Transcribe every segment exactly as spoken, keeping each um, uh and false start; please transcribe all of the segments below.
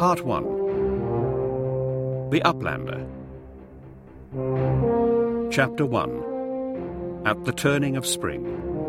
Part one. The Uplander. Chapter one. At the Turning of Spring.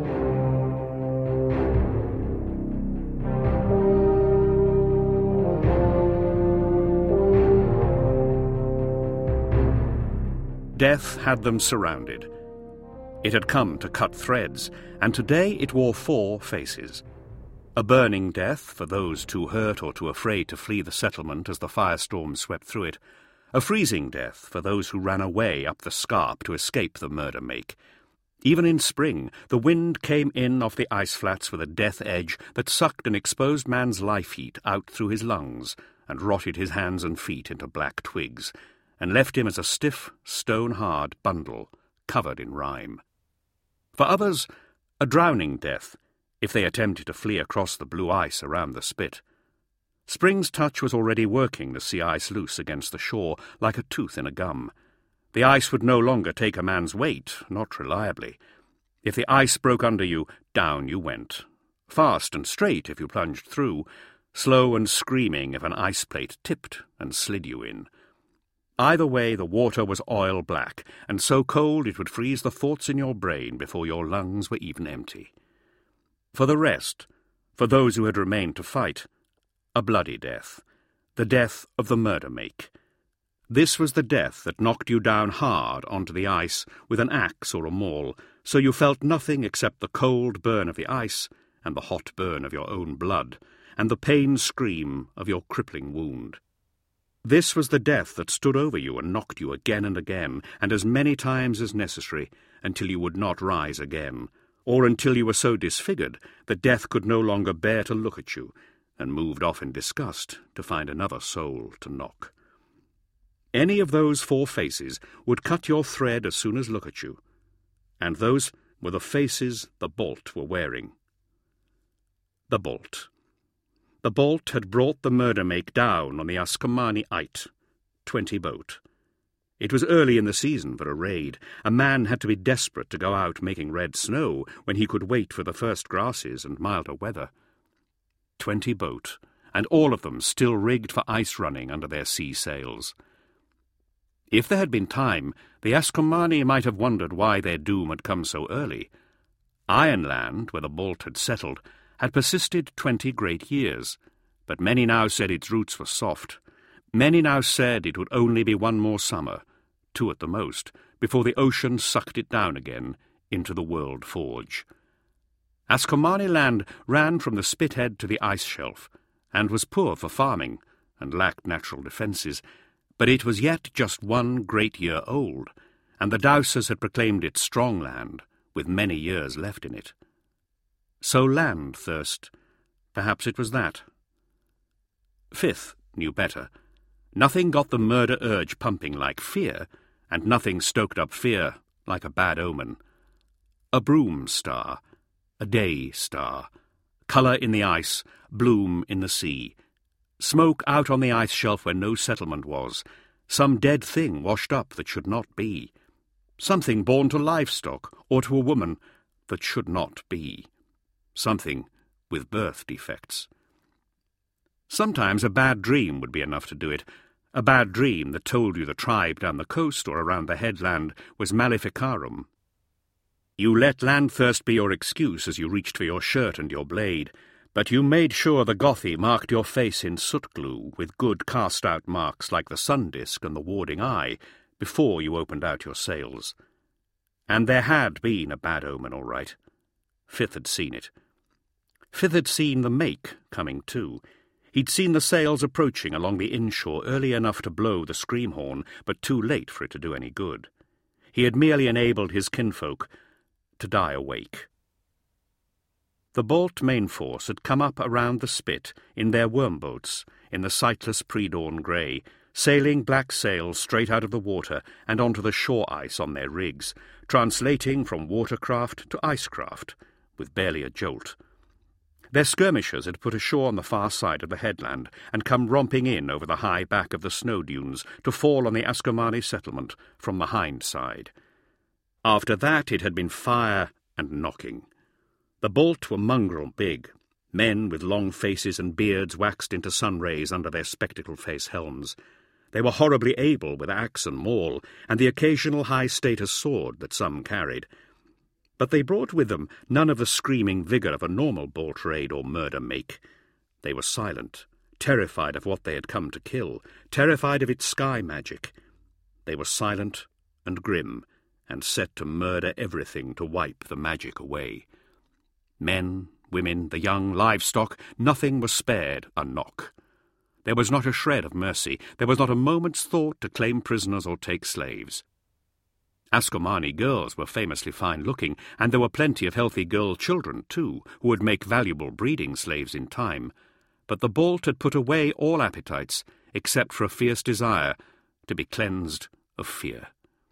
Death had them surrounded. It had come to cut threads, and today it wore four faces. A burning death for those too hurt or too afraid to flee the settlement as the firestorm swept through it. A freezing death for those who ran away up the scarp to escape the murder make. Even in spring, the wind came in off the ice flats with a death edge that sucked an exposed man's life heat out through his lungs and rotted his hands and feet into black twigs, and left him as a stiff, stone-hard bundle covered in rime. For others, a drowning death, if they attempted to flee across the blue ice around the spit. Spring's touch was already working the sea ice loose against the shore like a tooth in a gum. The ice would no longer take a man's weight, not reliably. If the ice broke under you, down you went. Fast and straight if you plunged through, slow and screaming if an ice plate tipped and slid you in. Either way, the water was oil black, and so cold it would freeze the thoughts in your brain before your lungs were even empty. For the rest, for those who had remained to fight, a bloody death, the death of the murder make. This was the death that knocked you down hard onto the ice with an axe or a maul, so you felt nothing except the cold burn of the ice and the hot burn of your own blood, and the pain scream of your crippling wound. This was the death that stood over you and knocked you again and again, and as many times as necessary, until you would not rise again, or until you were so disfigured that death could no longer bear to look at you, and moved off in disgust to find another soul to knock. Any of those four faces would cut your thread as soon as look at you, and those were the faces the Bolt were wearing. The Bolt. The Bolt had brought the murder make down on the Ascomani Ait, twenty boat. It was early in the season for a raid. A man had to be desperate to go out making red snow when he could wait for the first grasses and milder weather. Twenty boat, and all of them still rigged for ice running under their sea sails. If there had been time, the Ascomani might have wondered why their doom had come so early. Ironland, where the Bolt had settled, had persisted twenty great years, but many now said its roots were soft. Many now said it would only be one more summer, two at the most, before the ocean sucked it down again into the world forge. Ascomani land ran from the Spithead to the ice shelf, and was poor for farming, and lacked natural defences, but it was yet just one great year old, and the Dowsers had proclaimed it strong land, with many years left in it. So land thirst. Perhaps it was that. Fifth knew better. Nothing got the murder urge pumping like fear, and nothing stoked up fear like a bad omen. A broom star, a day star, colour in the ice, bloom in the sea, smoke out on the ice shelf where no settlement was, some dead thing washed up that should not be, something born to livestock or to a woman that should not be. Something with birth defects. Sometimes a bad dream would be enough to do it, a bad dream that told you the tribe down the coast or around the headland was Maleficarum. You let landthirst be your excuse as you reached for your shirt and your blade, but you made sure the Gothy marked your face in soot glue with good cast-out marks like the sun disk and the warding eye before you opened out your sails. And there had been a bad omen, all right. Fifth had seen it. Fifth had seen the make coming too. He'd seen the sails approaching along the inshore early enough to blow the scream horn, but too late for it to do any good. He had merely enabled his kinfolk to die awake. The Bolt main force had come up around the spit in their wormboats, in the sightless pre-dawn grey, sailing black sails straight out of the water and onto the shore ice on their rigs, translating from watercraft to icecraft, with barely a jolt. Their skirmishers had put ashore on the far side of the headland and come romping in over the high back of the snow dunes to fall on the Ascomani settlement from the hind side. After that it had been fire and knocking. The Bolt were mongrel big, men with long faces and beards waxed into sun rays under their spectacle-face helms. They were horribly able with axe and maul, and the occasional high-status sword that some carried. But they brought with them none of the screaming vigour of a normal bolt raid or murder make. They were silent, terrified of what they had come to kill, terrified of its sky magic. They were silent and grim, and set to murder everything to wipe the magic away. Men, women, the young, livestock, nothing was spared a knock. There was not a shred of mercy, there was not a moment's thought to claim prisoners or take slaves. Ascomani girls were famously fine-looking, and there were plenty of healthy girl children, too, who would make valuable breeding slaves in time. But the bolt had put away all appetites, except for a fierce desire to be cleansed of fear.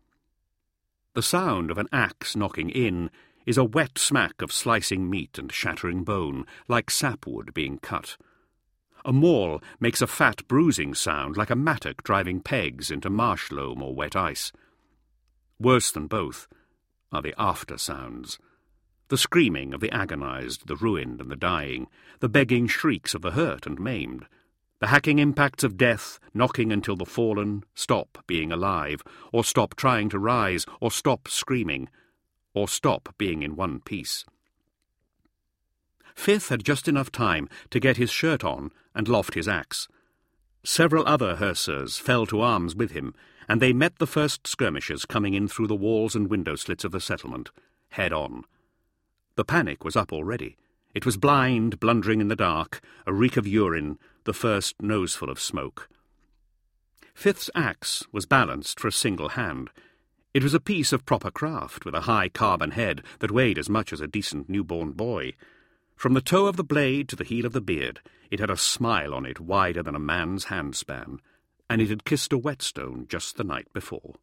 The sound of an axe knocking in is a wet smack of slicing meat and shattering bone, like sapwood being cut. A maul makes a fat bruising sound like a mattock driving pegs into marsh loam or wet ice. Worse than both are the after sounds. The screaming of the agonized, the ruined and the dying, the begging shrieks of the hurt and maimed, the hacking impacts of death, knocking until the fallen stop being alive, or stop trying to rise, or stop screaming, or stop being in one piece. Fifth had just enough time to get his shirt on and loft his axe. Several other Hersers fell to arms with him, and they met the first skirmishers coming in through the walls and window slits of the settlement, head on. The panic was up already. It was blind, blundering in the dark, a reek of urine, the first noseful of smoke. Fifth's axe was balanced for a single hand. It was a piece of proper craft, with a high carbon head that weighed as much as a decent newborn boy. From the toe of the blade to the heel of the beard, it had a smile on it wider than a man's handspan, and it had kissed a whetstone just the night before.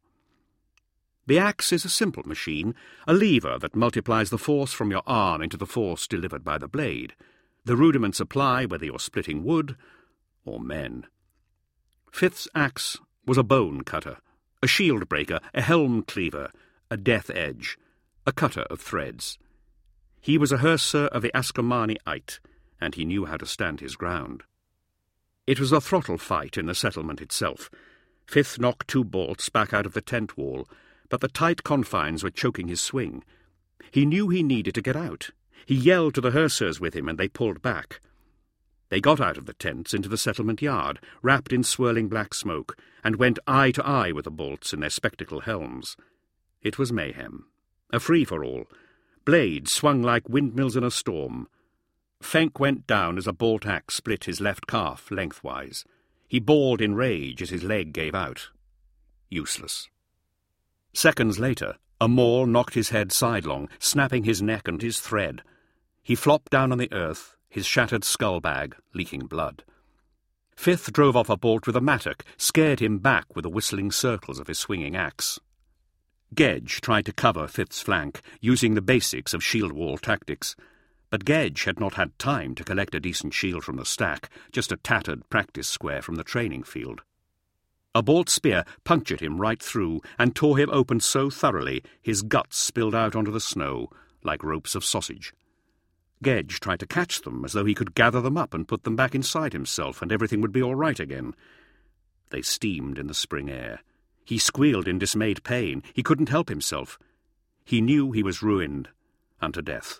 The axe is a simple machine, a lever that multiplies the force from your arm into the force delivered by the blade. The rudiments apply whether you're splitting wood or men. Fifth's axe was a bone cutter, a shield breaker, a helm cleaver, a death edge, a cutter of threads. He was a Herser of the Ascomani Ait, and he knew how to stand his ground. It was a throttle fight in the settlement itself. Fifth knocked two bolts back out of the tent wall, but the tight confines were choking his swing. He knew he needed to get out. He yelled to the Hersers with him, and they pulled back. They got out of the tents into the settlement yard, wrapped in swirling black smoke, and went eye to eye with the bolts in their spectacle helms. It was mayhem, a free-for-all. Blades swung like windmills in a storm. Fenk went down as a bolt axe split his left calf lengthwise. He bawled in rage as his leg gave out. Useless. Seconds later, a maul knocked his head sidelong, snapping his neck and his thread. He flopped down on the earth, his shattered skull bag leaking blood. Fifth drove off a bolt with a mattock, scared him back with the whistling circles of his swinging axe. Gedge tried to cover Fifth's flank, using the basics of shield wall tactics. But Gedge had not had time to collect a decent shield from the stack, just a tattered practice square from the training field. A bolt spear punctured him right through and tore him open so thoroughly his guts spilled out onto the snow like ropes of sausage. Gedge tried to catch them as though he could gather them up and put them back inside himself and everything would be all right again. They steamed in the spring air. He squealed in dismayed pain. He couldn't help himself. He knew he was ruined unto death.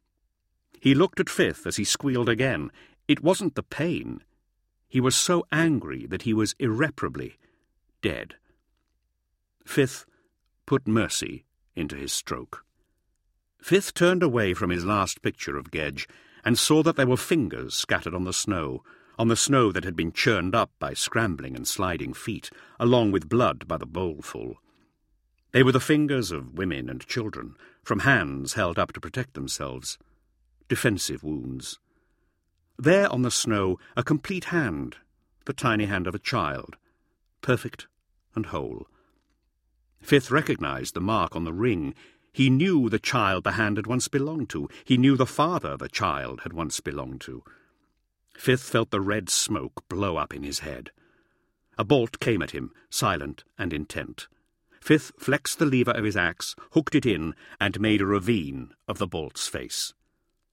He looked at Fifth as he squealed again. It wasn't the pain. He was so angry that he was irreparably dead. Fifth put mercy into his stroke. Fifth turned away from his last picture of Gedge and saw that there were fingers scattered on the snow, on the snow that had been churned up by scrambling and sliding feet, along with blood by the bowlful. They were the fingers of women and children, from hands held up to protect themselves. Defensive wounds. There on the snow, a complete hand, the tiny hand of a child, perfect and whole. Fifth recognized the mark on the ring. He knew the child the hand had once belonged to. He knew the father the child had once belonged to. Fifth felt the red smoke blow up in his head. A bolt came at him, silent and intent. Fifth flexed the lever of his axe, hooked it in, and made a ravine of the bolt's face.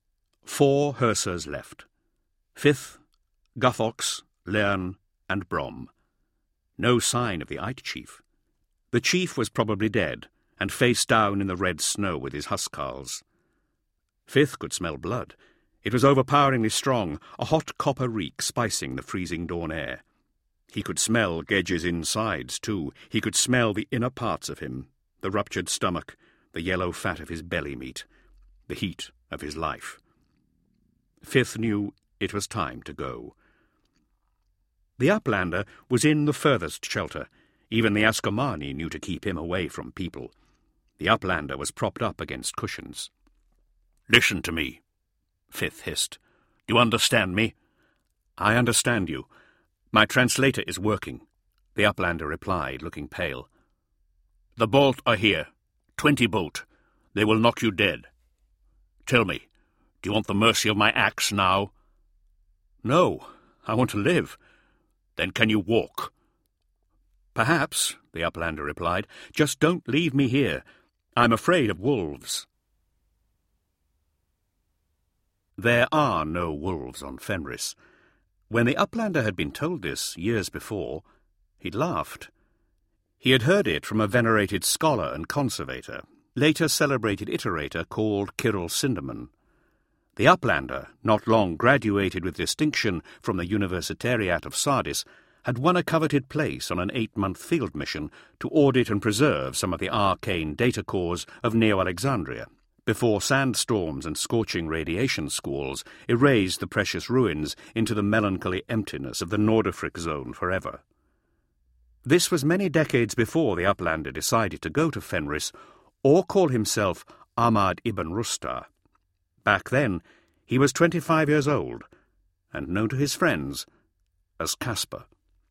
Four Hersers left. Fifth, Guthox, Learn, and Brom. No sign of the Ite chief. The chief was probably dead, and face down in the red snow with his huskarls. Fifth could smell blood. It was overpoweringly strong, a hot copper reek spicing the freezing dawn air. He could smell Gedge's insides, too. He could smell the inner parts of him, the ruptured stomach, the yellow fat of his belly meat, the heat of his life. Fifth knew it was time to go. The Uplander was in the furthest shelter. Even the Ascomani knew to keep him away from people. The Uplander was propped up against cushions. "Listen to me," Fifth hissed. "Do you understand me?" "I understand you. My translator is working," the Uplander replied, looking pale. "The bolt are here. Twenty bolt. They will knock you dead. Tell me, do you want the mercy of my axe now?" "No, I want to live." "Then can you walk?" "Perhaps," the Uplander replied. "Just don't leave me here. I'm afraid of wolves." There are no wolves on Fenris. When the Uplander had been told this years before, he'd laughed. He had heard it from a venerated scholar and conservator, later celebrated iterator called Kyril Sindermann. The Uplander, not long graduated with distinction from the Universitariat of Sardis, had won a coveted place on an eight-month field mission to audit and preserve some of the arcane data cores of Neo-Alexandria, before sandstorms and scorching radiation squalls erased the precious ruins into the melancholy emptiness of the Nordafric zone forever. This was many decades before the Uplander decided to go to Fenris or call himself Ahmad ibn Rustar. Back then, he was twenty-five years old, and known to his friends as Caspar.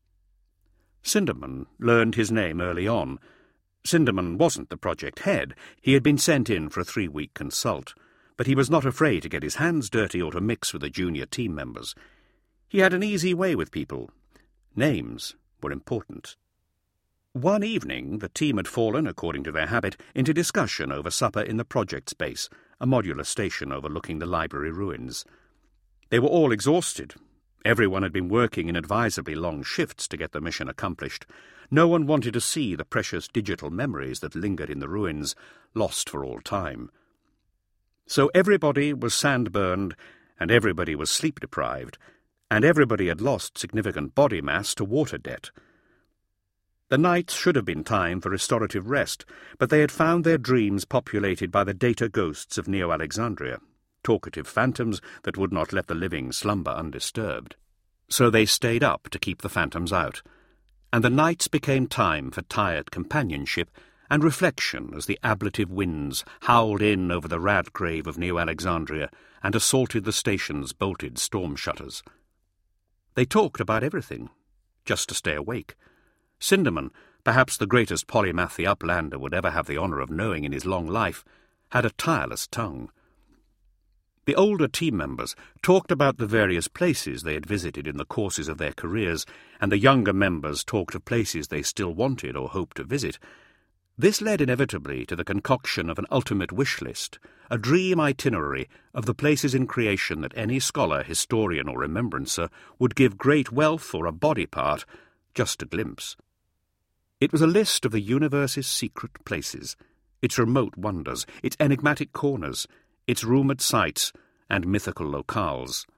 Sindermann learned his name early on. Sindermann wasn't the project head. He had been sent in for a three-week consult, but he was not afraid to get his hands dirty or to mix with the junior team members. He had an easy way with people. Names were important. One evening, the team had fallen, according to their habit, into discussion over supper in the project space, a modular station overlooking the library ruins. They were all exhausted. Everyone had been working in advisably long shifts to get the mission accomplished. No one wanted to see the precious digital memories that lingered in the ruins, lost for all time. So everybody was sand-burned, and everybody was sleep-deprived, and everybody had lost significant body mass to water debt. The nights should have been time for restorative rest, but they had found their dreams populated by the data ghosts of Neo-Alexandria, talkative phantoms that would not let the living slumber undisturbed. So they stayed up to keep the phantoms out, and the nights became time for tired companionship and reflection as the ablative winds howled in over the Radgrave of Neo-Alexandria and assaulted the station's bolted storm shutters. They talked about everything, just to stay awake. Sindermann, perhaps the greatest polymath the Uplander would ever have the honour of knowing in his long life, had a tireless tongue. The older team members talked about the various places they had visited in the courses of their careers, and the younger members talked of places they still wanted or hoped to visit. This led inevitably to the concoction of an ultimate wish list, a dream itinerary of the places in creation that any scholar, historian or remembrancer would give great wealth or a body part just to glimpse. It was a list of the universe's secret places, its remote wonders, its enigmatic corners, its rumoured sites and mythical locales.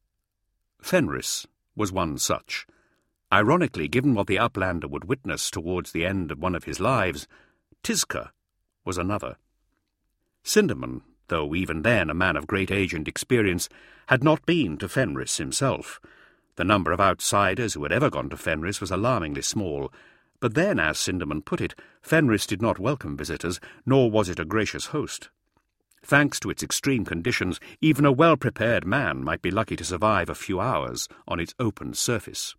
Fenris was one such. Ironically, given what the Uplander would witness towards the end of one of his lives, Tizca was another. Sindermann, though even then a man of great age and experience, had not been to Fenris himself. The number of outsiders who had ever gone to Fenris was alarmingly small, but then, as Sindermann put it, Fenris did not welcome visitors, nor was it a gracious host. Thanks to its extreme conditions, even a well-prepared man might be lucky to survive a few hours on its open surface.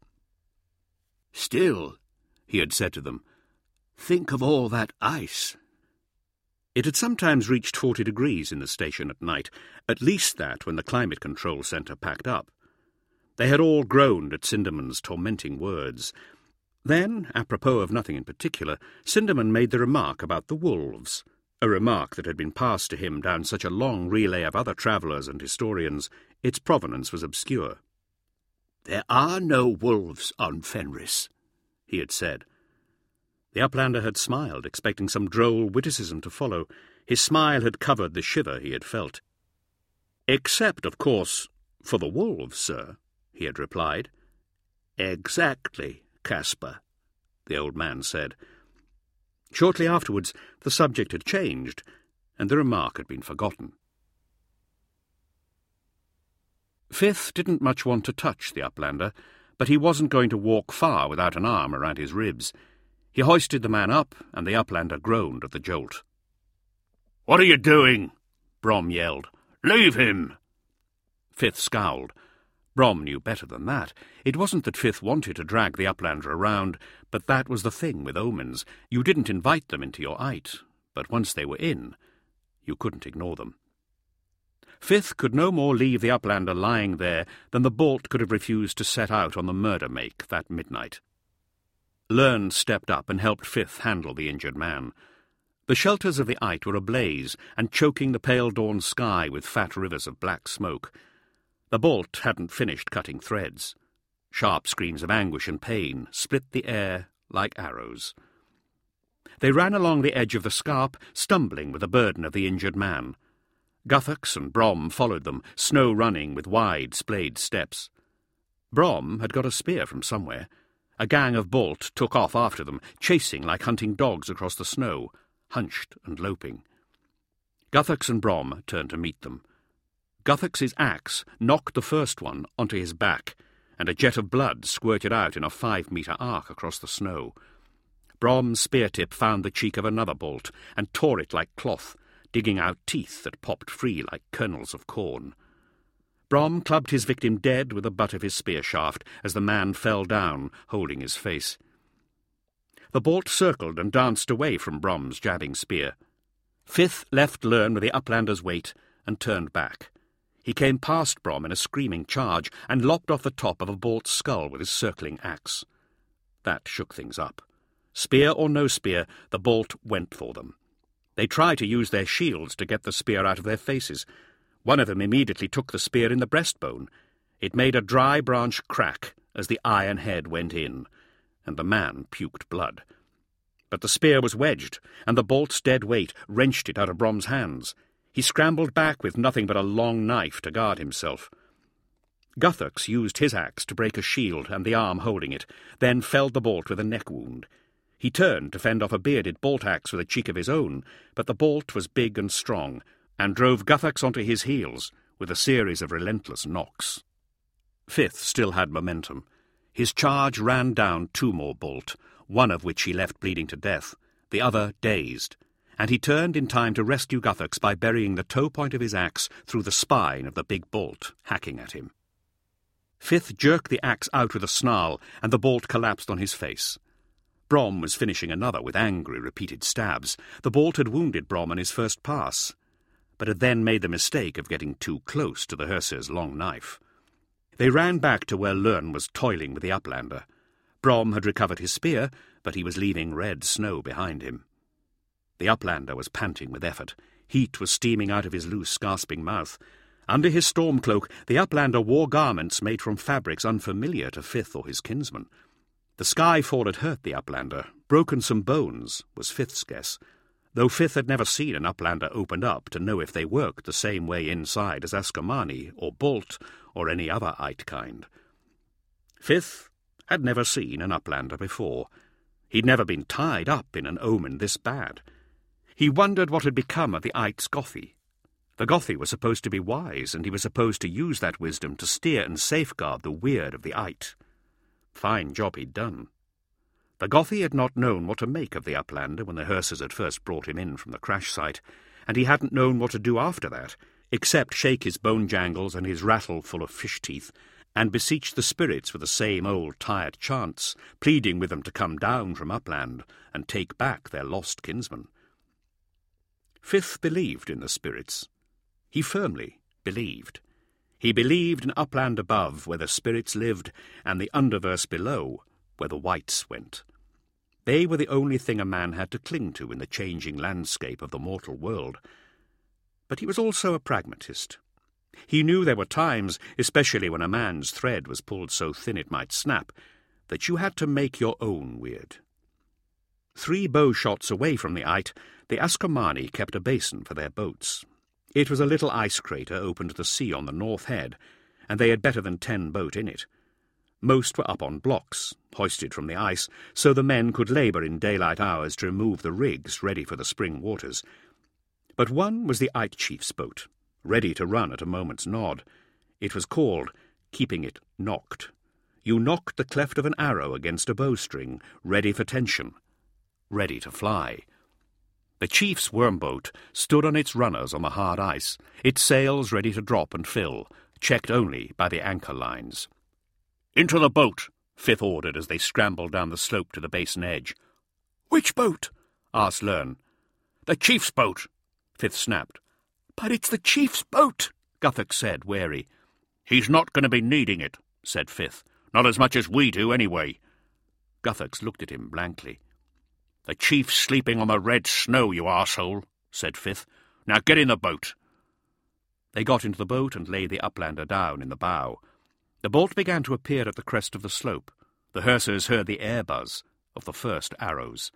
"Still," he had said to them, "think of all that ice." It had sometimes reached forty degrees in the station at night, at least that when the climate control centre packed up. They had all groaned at Sindermann's tormenting words. Then, apropos of nothing in particular, Sindermann made the remark about the wolves, a remark that had been passed to him down such a long relay of other travellers and historians, its provenance was obscure. "There are no wolves on Fenris," he had said. The Uplander had smiled, expecting some droll witticism to follow. His smile had covered the shiver he had felt. "Except, of course, for the wolves, sir," he had replied. "Exactly, Caspar," the old man said. Shortly afterwards, the subject had changed, and the remark had been forgotten. Fifth didn't much want to touch the Uplander, but he wasn't going to walk far without an arm around his ribs. He hoisted the man up, and the Uplander groaned at the jolt. "What are you doing?" Brom yelled. "Leave him!" Fifth scowled. Brom knew better than that. It wasn't that Fifth wanted to drag the Uplander around, but that was the thing with omens. You didn't invite them into your ite, but once they were in, you couldn't ignore them. Fifth could no more leave the Uplander lying there than the bolt could have refused to set out on the murder make that midnight. Lern stepped up and helped Fifth handle the injured man. The shelters of the ite were ablaze and choking the pale dawn sky with fat rivers of black smoke. The bolt hadn't finished cutting threads. Sharp screams of anguish and pain split the air like arrows. They ran along the edge of the scarp, stumbling with the burden of the injured man. Guthux and Brom followed them, snow running with wide, splayed steps. Brom had got a spear from somewhere. A gang of bolt took off after them, chasing like hunting dogs across the snow, hunched and loping. Guthux and Brom turned to meet them. Guthux's axe knocked the first one onto his back, and a jet of blood squirted out in a five-metre arc across the snow. Brom's spear-tip found the cheek of another bolt and tore it like cloth, digging out teeth that popped free like kernels of corn. Brom clubbed his victim dead with the butt of his spear shaft as the man fell down, holding his face. The bolt circled and danced away from Brom's jabbing spear. Fifth left Lern with the Uplander's weight and turned back. He came past Brom in a screaming charge and lopped off the top of a bolt's skull with his circling axe. That shook things up. Spear or no spear, the bolt went for them. They tried to use their shields to get the spear out of their faces. One of them immediately took the spear in the breastbone. It made a dry branch crack as the iron head went in, and the man puked blood. But the spear was wedged, and the bolt's dead weight wrenched it out of Brom's hands. He scrambled back with nothing but a long knife to guard himself. Guthux used his axe to break a shield and the arm holding it, then felled the bolt with a neck wound. He turned to fend off a bearded bolt-axe with a cheek of his own, but the bolt was big and strong, and drove Guthux onto his heels with a series of relentless knocks. Fifth still had momentum. His charge ran down two more bolt, one of which he left bleeding to death, the other dazed, and he turned in time to rescue Guthux by burying the toe point of his axe through the spine of the big bolt, hacking at him. Fifth jerked the axe out with a snarl, and the bolt collapsed on his face. Brom was finishing another with angry, repeated stabs. The bolt had wounded Brom on his first pass, but had then made the mistake of getting too close to the Herse's long knife. They ran back to where Lern was toiling with the Uplander. Brom had recovered his spear, but he was leaving red snow behind him. The Uplander was panting with effort. Heat was steaming out of his loose, gasping mouth. Under his storm cloak, the Uplander wore garments made from fabrics unfamiliar to Fifth or his kinsman. The sky fall had hurt the Uplander. Broken some bones, was Fifth's guess, though Fifth had never seen an Uplander opened up to know if they worked the same way inside as Ascomani or Bolt or any other ite kind. Fifth had never seen an Uplander before. He'd never been tied up in an omen this bad. He wondered what had become of the ite's Gothi. The Gothi was supposed to be wise, and he was supposed to use that wisdom to steer and safeguard the weird of the ite. Fine job he'd done. The Gothi had not known what to make of the Uplander when the Herses had first brought him in from the crash site, and he hadn't known what to do after that, except shake his bone jangles and his rattle full of fish teeth, and beseech the spirits with the same old tired chants, pleading with them to come down from upland and take back their lost kinsman. Fifth believed in the spirits. He firmly believed. He believed in upland above, where the spirits lived, and the underverse below, where the wights went. They were the only thing a man had to cling to in the changing landscape of the mortal world. But he was also a pragmatist. He knew there were times, especially when a man's thread was pulled so thin it might snap, that you had to make your own weird. Three bow shots away from the Ait, the Ascomani kept a basin for their boats. It was a little ice crater open to the sea on the north head, and they had better than ten boat in it. Most were up on blocks, hoisted from the ice, so the men could labour in daylight hours to remove the rigs ready for the spring waters. But one was the Ait chief's boat, ready to run at a moment's nod. It was called keeping it knocked. You knocked the cleft of an arrow against a bowstring, ready for tension, ready to fly. The chief's wormboat stood on its runners on the hard ice, its sails ready to drop and fill, checked only by the anchor lines. "Into the boat," Fifth ordered as they scrambled down the slope to the basin edge. "Which boat?" asked Learn. "The chief's boat," Fifth snapped. "But it's the chief's boat," Guthix said, wary. "He's not going to be needing it," said Fifth. "Not as much as we do, anyway." Guthix looked at him blankly. "The chief's sleeping on the red snow, you arsehole," said Fifth. "Now get in the boat." They got into the boat and laid the uplander down in the bow. The bolt began to appear at the crest of the slope. The Hersers heard the air buzz of the first arrows.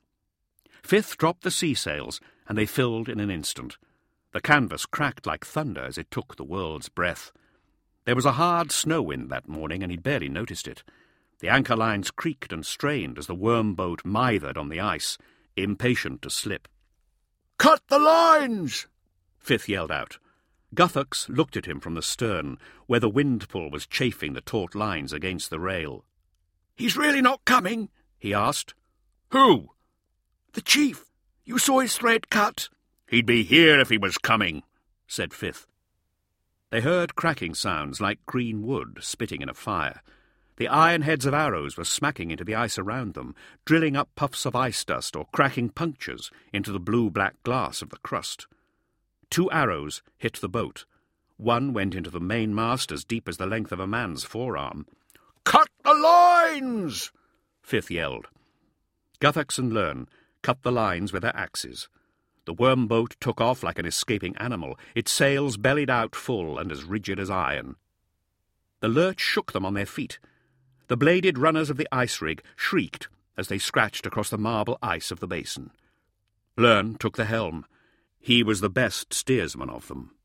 Fifth dropped the sea sails, and they filled in an instant. The canvas cracked like thunder as it took the world's breath. There was a hard snow wind that morning, and he'd barely noticed it. The anchor lines creaked and strained as the worm boat mithered on the ice, impatient to slip. "Cut the lines!" Fifth yelled out. Guthix looked at him from the stern, where the wind-pull was chafing the taut lines against the rail. "He's really not coming?" he asked. "Who?" "The chief. You saw his thread cut." "He'd be here if he was coming," said Fifth. They heard cracking sounds like green wood spitting in a fire. The iron heads of arrows were smacking into the ice around them, drilling up puffs of ice dust or cracking punctures into the blue-black glass of the crust. Two arrows hit the boat. One went into the mainmast as deep as the length of a man's forearm. "Cut the lines!" Fifth yelled. Guthix and Learn cut the lines with their axes. The worm boat took off like an escaping animal, its sails bellied out full and as rigid as iron. The lurch shook them on their feet. The bladed runners of the ice rig shrieked as they scratched across the marble ice of the basin. Learn took the helm. He was the best steersman of them.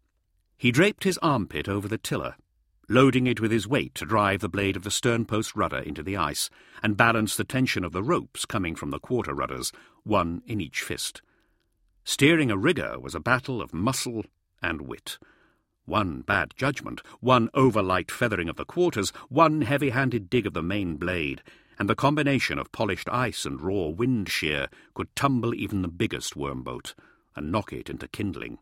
He draped his armpit over the tiller, loading it with his weight to drive the blade of the sternpost rudder into the ice, and balance the tension of the ropes coming from the quarter rudders, one in each fist. Steering a rigger was a battle of muscle and wit. One bad judgment, one over-light feathering of the quarters, one heavy-handed dig of the main blade, and the combination of polished ice and raw wind shear could tumble even the biggest wormboat and knock it into kindling.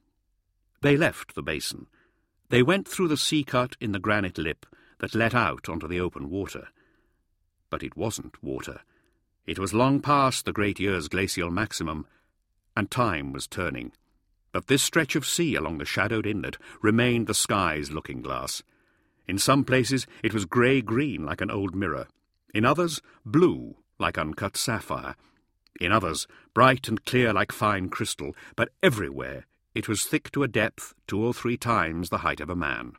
They left the basin. They went through the sea-cut in the granite lip that let out onto the open water. But it wasn't water. It was long past the great year's glacial maximum, and time was turning. But this stretch of sea along the shadowed inlet remained the sky's looking-glass. In some places it was grey-green like an old mirror. In others, blue like uncut sapphire. In others, bright and clear like fine crystal, but everywhere it was thick to a depth two or three times the height of a man.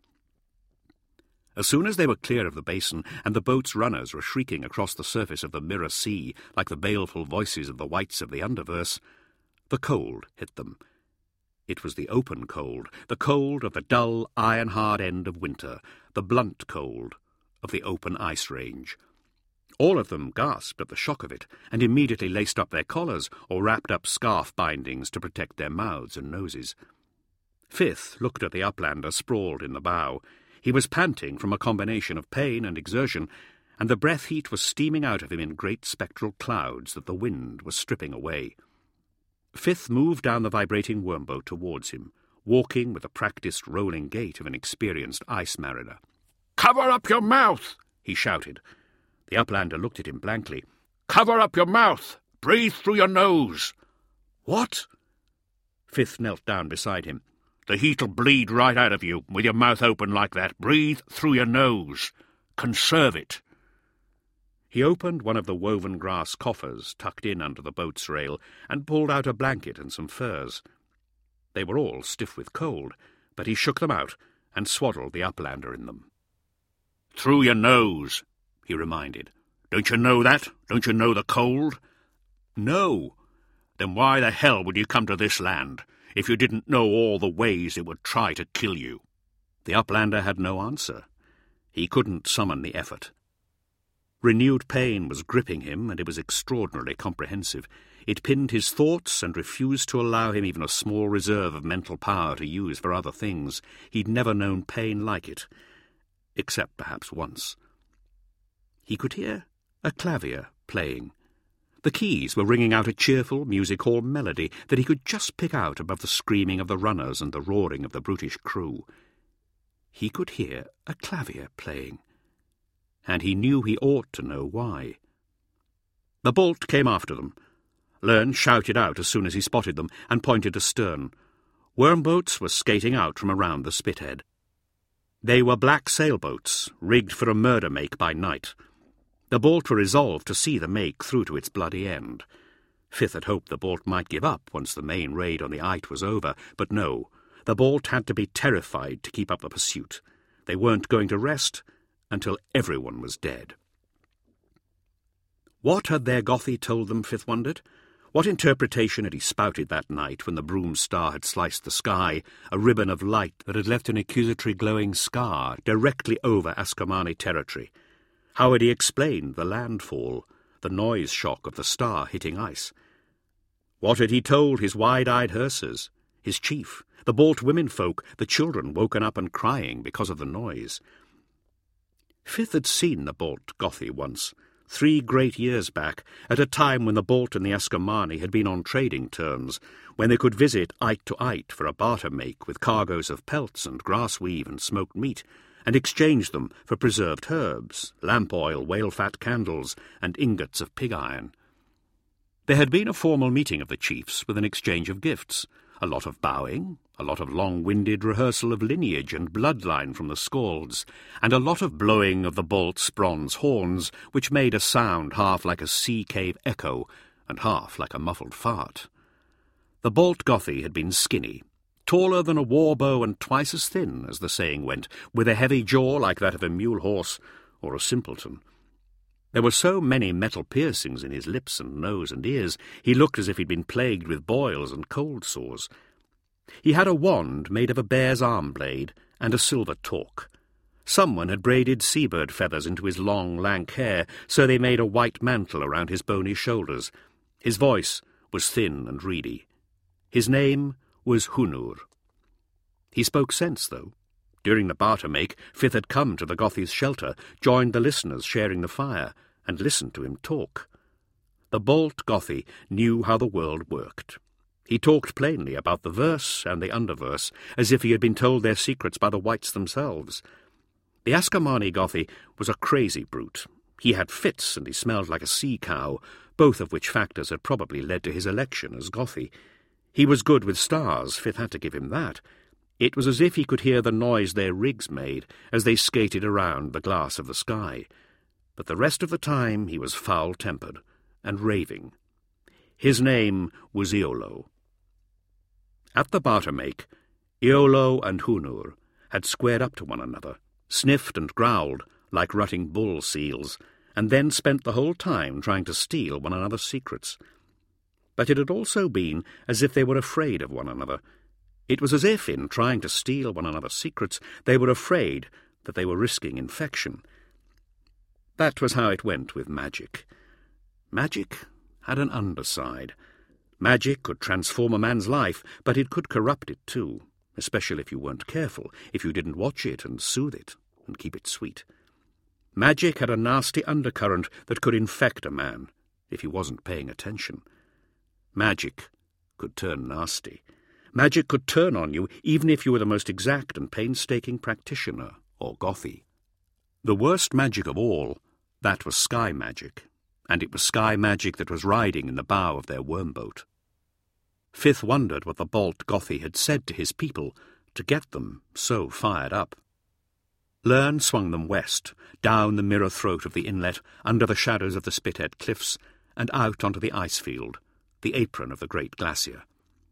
As soon as they were clear of the basin, and the boat's runners were shrieking across the surface of the mirror sea like the baleful voices of the wights of the underverse, the cold hit them. It was the open cold, the cold of the dull, iron-hard end of winter, the blunt cold of the open ice range. All of them gasped at the shock of it, and immediately laced up their collars or wrapped up scarf bindings to protect their mouths and noses. Fifth looked at the uplander sprawled in the bow. He was panting from a combination of pain and exertion, and the breath heat was steaming out of him in great spectral clouds that the wind was stripping away. Fifth moved down the vibrating wormboat towards him, walking with the practised rolling gait of an experienced ice mariner. "Cover up your mouth!" he shouted. The uplander looked at him blankly. "Cover up your mouth! Breathe through your nose!" "What?" Fifth knelt down beside him. "The heat'll bleed right out of you, with your mouth open like that. Breathe through your nose. Conserve it." He opened one of the woven grass coffers tucked in under the boat's rail and pulled out a blanket and some furs. They were all stiff with cold, but he shook them out and swaddled the uplander in them. "Through your nose," he reminded. "Don't you know that? Don't you know the cold?" "No." "Then why the hell would you come to this land, if you didn't know all the ways it would try to kill you?" The uplander had no answer. He couldn't summon the effort. Renewed pain was gripping him, and it was extraordinarily comprehensive. It pinned his thoughts and refused to allow him even a small reserve of mental power to use for other things. He'd never known pain like it, except perhaps once. He could hear a clavier playing. The keys were ringing out a cheerful music-hall melody that he could just pick out above the screaming of the runners and the roaring of the brutish crew. He could hear a clavier playing, and he knew he ought to know why. The bolt came after them. Learn shouted out as soon as he spotted them and pointed astern. Wormboats were skating out from around the spithead. They were black sailboats, rigged for a murder make by night. The bolt were resolved to see the make through to its bloody end. Fifth had hoped the bolt might give up once the main raid on the Ite was over, but no, the bolt had to be terrified to keep up the pursuit. They weren't going to rest until everyone was dead. What had their Gothy told them, Fifth wondered? What interpretation had he spouted that night when the broom star had sliced the sky, a ribbon of light that had left an accusatory glowing scar directly over Ascomani territory? How had he explained the landfall, the noise shock of the star hitting ice? What had he told his wide-eyed hearsers, his chief, the Bolt womenfolk, the children woken up and crying because of the noise? Fifth had seen the Bolt Gothy once, three great years back, at a time when the Bolt and the Ascomani had been on trading terms, when they could visit Ite to Ite for a barter make with cargoes of pelts and grass weave and smoked meat, and exchange them for preserved herbs, lamp oil, whale-fat candles, and ingots of pig iron. There had been a formal meeting of the chiefs with an exchange of gifts, a lot of bowing, a lot of long-winded rehearsal of lineage and bloodline from the Scalds, and a lot of blowing of the Bolt's bronze horns, which made a sound half like a sea-cave echo and half like a muffled fart. The Bolt Gothy had been skinny, taller than a war bow and twice as thin, as the saying went, with a heavy jaw like that of a mule-horse or a simpleton. There were so many metal piercings in his lips and nose and ears, he looked as if he'd been plagued with boils and cold sores. He had a wand made of a bear's arm blade and a silver torque. Someone had braided seabird feathers into his long, lank hair, so they made a white mantle around his bony shoulders. His voice was thin and reedy. His name was Hunur. He spoke sense, though. During the barter make, Fifth had come to the Gothy's shelter, joined the listeners sharing the fire, and listened to him talk. The Bolt Gothy knew how the world worked. He talked plainly about the verse and the underverse, as if he had been told their secrets by the whites themselves. The Ascomani Gothy was a crazy brute. He had fits and he smelled like a sea cow, both of which factors had probably led to his election as Gothy. He was good with stars, Fifth had to give him that. It was as if he could hear the noise their rigs made as they skated around the glass of the sky. But the rest of the time he was foul-tempered and raving. His name was Iolo. At the barter make, Iolo and Hunur had squared up to one another, sniffed and growled like rutting bull seals, and then spent the whole time trying to steal one another's secrets. But it had also been as if they were afraid of one another. It was as if, in trying to steal one another's secrets, they were afraid that they were risking infection. That was how it went with magic. Magic had an underside. Magic could transform a man's life, but it could corrupt it too, especially if you weren't careful, if you didn't watch it and soothe it and keep it sweet. Magic had a nasty undercurrent that could infect a man if he wasn't paying attention. Magic could turn nasty. Magic could turn on you even if you were the most exact and painstaking practitioner or Gothy. The worst magic of all, that was sky magic, and it was sky magic that was riding in the bow of their wormboat. Fifth wondered what the Bolt Gothy had said to his people to get them so fired up. Learn swung them west, down the mirror throat of the inlet, under the shadows of the Spithead cliffs, and out onto the ice field, the apron of the great glacier.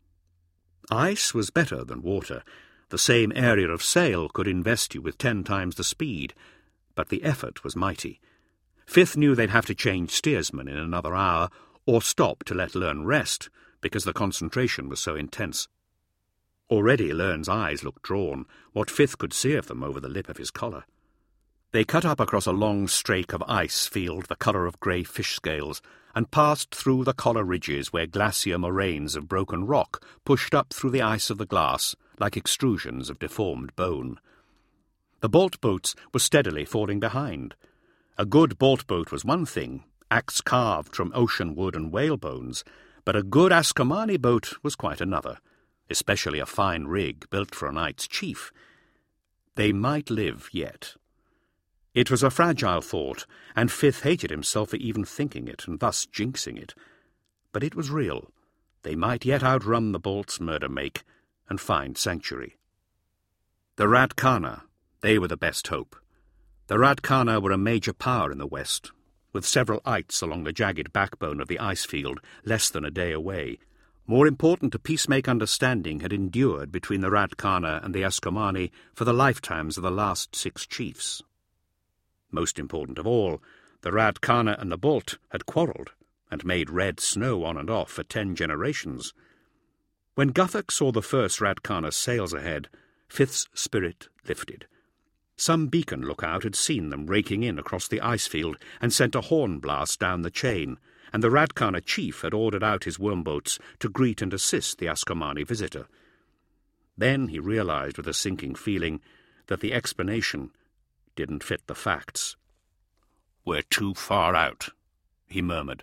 Ice was better than water. The same area of sail could invest you with ten times the speed, but the effort was mighty. Fifth knew they'd have to change steersman in another hour, or stop to let Learn rest, because the concentration was so intense. Already Learn's eyes looked drawn, what Fifth could see of them over the lip of his collar. They cut up across a long strake of ice field the colour of grey fish scales, and passed through the collar ridges where glacier moraines of broken rock pushed up through the ice of the glass like extrusions of deformed bone. The bolt boats were steadily falling behind. A good bolt boat was one thing, axe carved from ocean wood and whalebones, but a good Ascomani boat was quite another, especially a fine rig built for a knight's chief. They might live yet. It was a fragile thought, and Fifth hated himself for even thinking it, and thus jinxing it. But it was real. They might yet outrun the bolt's murder make, and find sanctuary. The Radkana, they were the best hope. The Radkana were a major power in the west, with several ites along the jagged backbone of the ice field, less than a day away. More important to peacemake understanding had endured between the Radkana and the Ascomani for the lifetimes of the last six chiefs. Most important of all, the Radkana and the Bolt had quarrelled, and made red snow on and off for ten generations. When Guthok saw the first Radkana sails ahead, Fifth's spirit lifted. Some beacon lookout had seen them raking in across the ice field and sent a horn blast down the chain, and the Radkana chief had ordered out his wormboats to greet and assist the Ascomani visitor. Then he realized with a sinking feeling that the explanation didn't fit the facts. "We're too far out," he murmured.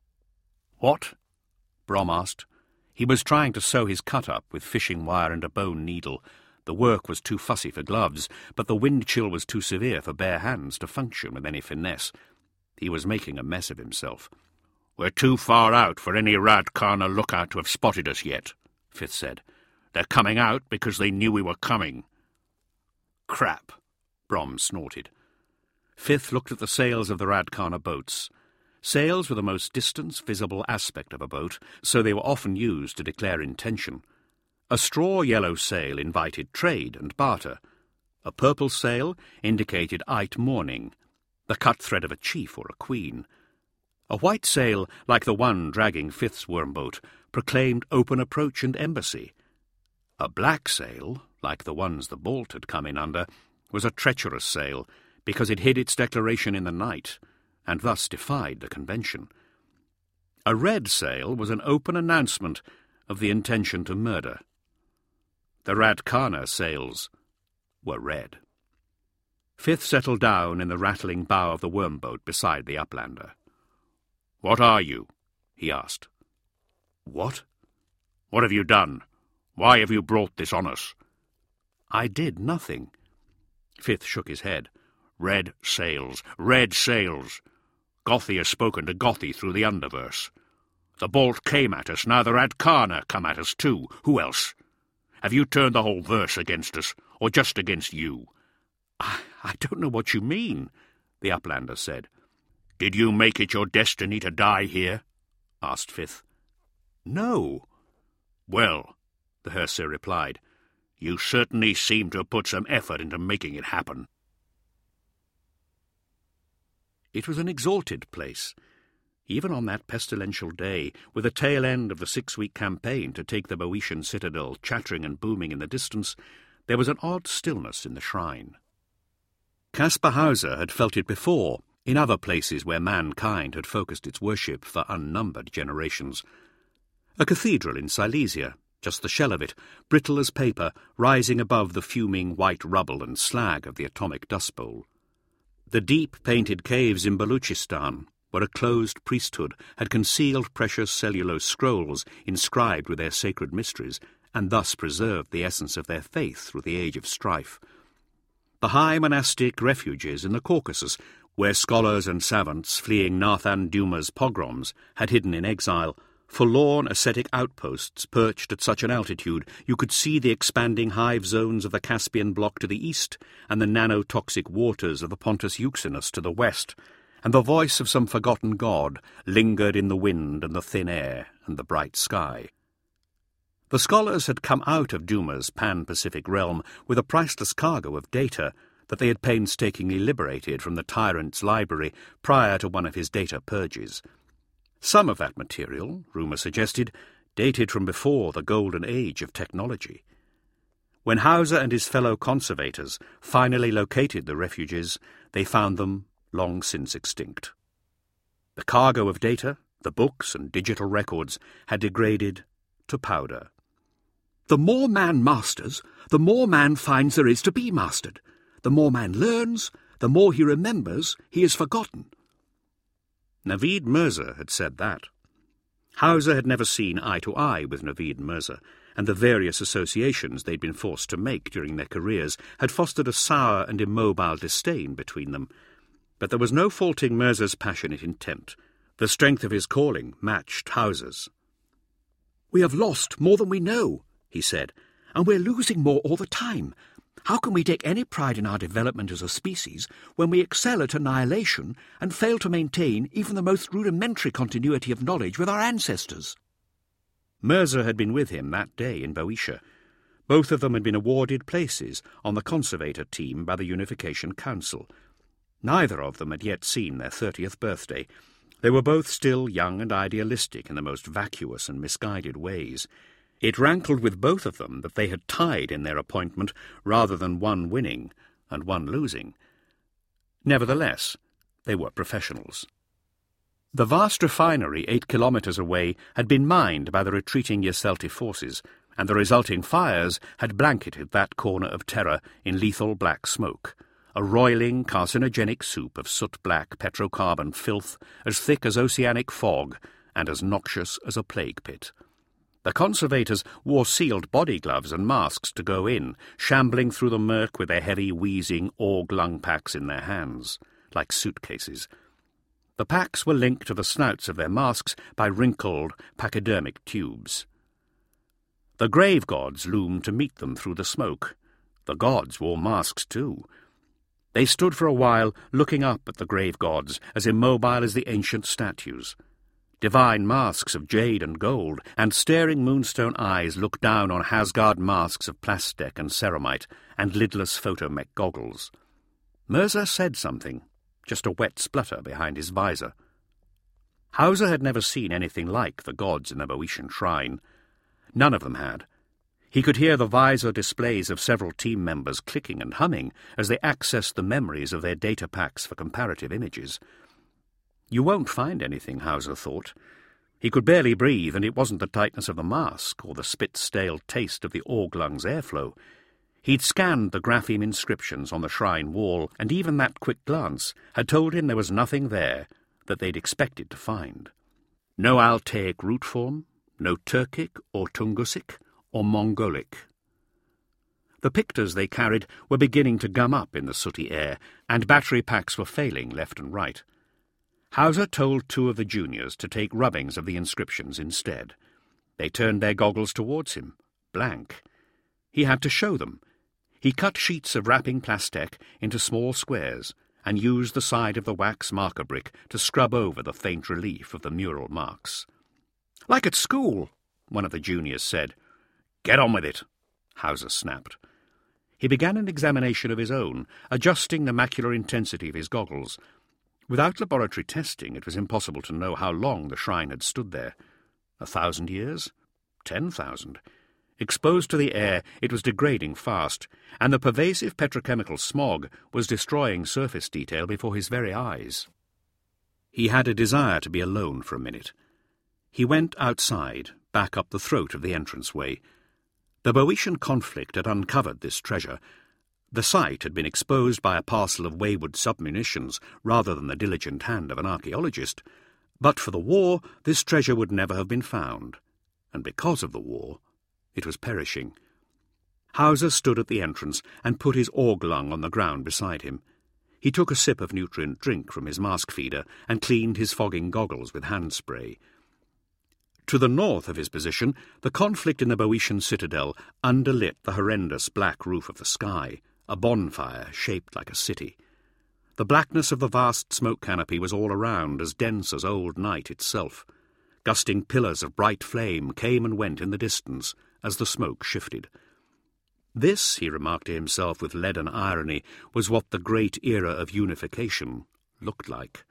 "What?" Brom asked. He was trying to sew his cut-up with fishing wire and a bone needle. The work was too fussy for gloves, but the wind chill was too severe for bare hands to function with any finesse. He was making a mess of himself. "We're too far out for any Radkana lookout to have spotted us yet," Fifth said. "They're coming out because they knew we were coming." "Crap," Brom snorted. Fifth looked at the sails of the Radkana boats. Sails were the most distant, visible aspect of a boat, so they were often used to declare intention. A straw-yellow sail invited trade and barter. A purple sail indicated ite mourning, the cut thread of a chief or a queen. A white sail, like the one dragging Fifth's wormboat, proclaimed open approach and embassy. A black sail, like the ones the Bolt had come in under, was a treacherous sail, because it hid its declaration in the night, and thus defied the convention. A red sail was an open announcement of the intention to murder. The Radkana sails were red. Fifth settled down in the rattling bow of the wormboat beside the uplander. "What are you?" he asked. "What?" "What have you done? Why have you brought this on us?" "I did nothing." Fifth shook his head. "Red sails, red sails. Gothy has spoken to Gothy through the underverse. The Bolt came at us, now the Radkana come at us too. Who else? Have you turned the whole verse against us, or just against you?" I, I don't know what you mean," the uplander said. "Did you make it your destiny to die here?" asked Fifth. "No." "Well," the Herse replied, "you certainly seem to have put some effort into making it happen." It was an exalted place. Even on that pestilential day, with the tail end of the six-week campaign to take the Boeotian citadel chattering and booming in the distance, there was an odd stillness in the shrine. Caspar Hauser had felt it before, in other places where mankind had focused its worship for unnumbered generations. A cathedral in Silesia, just the shell of it, brittle as paper, rising above the fuming white rubble and slag of the atomic dust bowl. The deep painted caves in Baluchistan, where a closed priesthood had concealed precious cellulose scrolls inscribed with their sacred mysteries, and thus preserved the essence of their faith through the age of strife. The high monastic refuges in the Caucasus, where scholars and savants fleeing Nathan Duma's pogroms had hidden in exile, Forlorn ascetic outposts perched at such an altitude you could see the expanding hive zones of the Caspian block to the east and the nanotoxic waters of the Pontus Euxinus to the west, and the voice of some forgotten god lingered in the wind and the thin air and the bright sky. The scholars had come out of Duma's pan-Pacific realm with a priceless cargo of data that they had painstakingly liberated from the tyrant's library prior to one of his data purges. Some of that material, rumour suggested, dated from before the golden age of technology. When Hauser and his fellow conservators finally located the refuges, they found them long since extinct. The cargo of data, the books and digital records, had degraded to powder. The more man masters, the more man finds there is to be mastered. The more man learns, the more he remembers he is forgotten. Naveed Mirza had said that. Hauser had never seen eye to eye with Naveed Mirza, and the various associations they'd been forced to make during their careers had fostered a sour and immobile disdain between them. But there was no faulting Mirza's passionate intent. The strength of his calling matched Hauser's. "We have lost more than we know," he said, "and we're losing more all the time. How can we take any pride in our development as a species when we excel at annihilation and fail to maintain even the most rudimentary continuity of knowledge with our ancestors?" Mirza had been with him that day in Boeotia. Both of them had been awarded places on the conservator team by the Unification Council. Neither of them had yet seen their thirtieth birthday. They were both still young and idealistic in the most vacuous and misguided ways. It rankled with both of them that they had tied in their appointment rather than one winning and one losing. Nevertheless, they were professionals. The vast refinery eight kilometres away had been mined by the retreating Yesselti forces, and the resulting fires had blanketed that corner of terror in lethal black smoke, a roiling, carcinogenic soup of soot-black petrocarbon filth as thick as oceanic fog and as noxious as a plague pit. The conservators wore sealed body gloves and masks to go in, shambling through the murk with their heavy, wheezing Org lung packs in their hands, like suitcases. The packs were linked to the snouts of their masks by wrinkled, pachydermic tubes. The grave gods loomed to meet them through the smoke. The gods wore masks too. They stood for a while, looking up at the grave gods, as immobile as the ancient statues. Divine masks of jade and gold, and staring moonstone eyes looked down on Hasgard masks of plastic and ceramite, and lidless photomech goggles. Mirza said something, just a wet splutter behind his visor. Hauser had never seen anything like the gods in the Boeotian shrine. None of them had. He could hear the visor displays of several team members clicking and humming as they accessed the memories of their data packs for comparative images. You won't find anything, Hauser thought. He could barely breathe, and it wasn't the tightness of the mask or the spit-stale taste of the Org lung's airflow. He'd scanned the grapheme inscriptions on the shrine wall, and even that quick glance had told him there was nothing there that they'd expected to find. No Altaic root form, no Turkic or Tungusic or Mongolic. The pictures they carried were beginning to gum up in the sooty air, and battery packs were failing left and right. Hauser told two of the juniors to take rubbings of the inscriptions instead. They turned their goggles towards him, blank. He had to show them. He cut sheets of wrapping plastic into small squares and used the side of the wax marker brick to scrub over the faint relief of the mural marks. "Like at school," one of the juniors said. "Get on with it," Hauser snapped. He began an examination of his own, adjusting the macular intensity of his goggles. Without laboratory testing, it was impossible to know how long the shrine had stood there. A thousand years? Ten thousand? Exposed to the air, it was degrading fast, and the pervasive petrochemical smog was destroying surface detail before his very eyes. He had a desire to be alone for a minute. He went outside, back up the throat of the entranceway. The Boeotian conflict had uncovered this treasure. The site had been exposed by a parcel of wayward submunitions rather than the diligent hand of an archaeologist. But for the war, this treasure would never have been found, and because of the war, it was perishing. Hauser stood at the entrance and put his Org lung on the ground beside him. He took a sip of nutrient drink from his mask feeder and cleaned his fogging goggles with hand spray. To the north of his position, the conflict in the Boeotian citadel underlit the horrendous black roof of the sky, a bonfire shaped like a city. The blackness of the vast smoke canopy was all around, as dense as old night itself. Gusting pillars of bright flame came and went in the distance as the smoke shifted. This, he remarked to himself with leaden irony, was what the great era of unification looked like.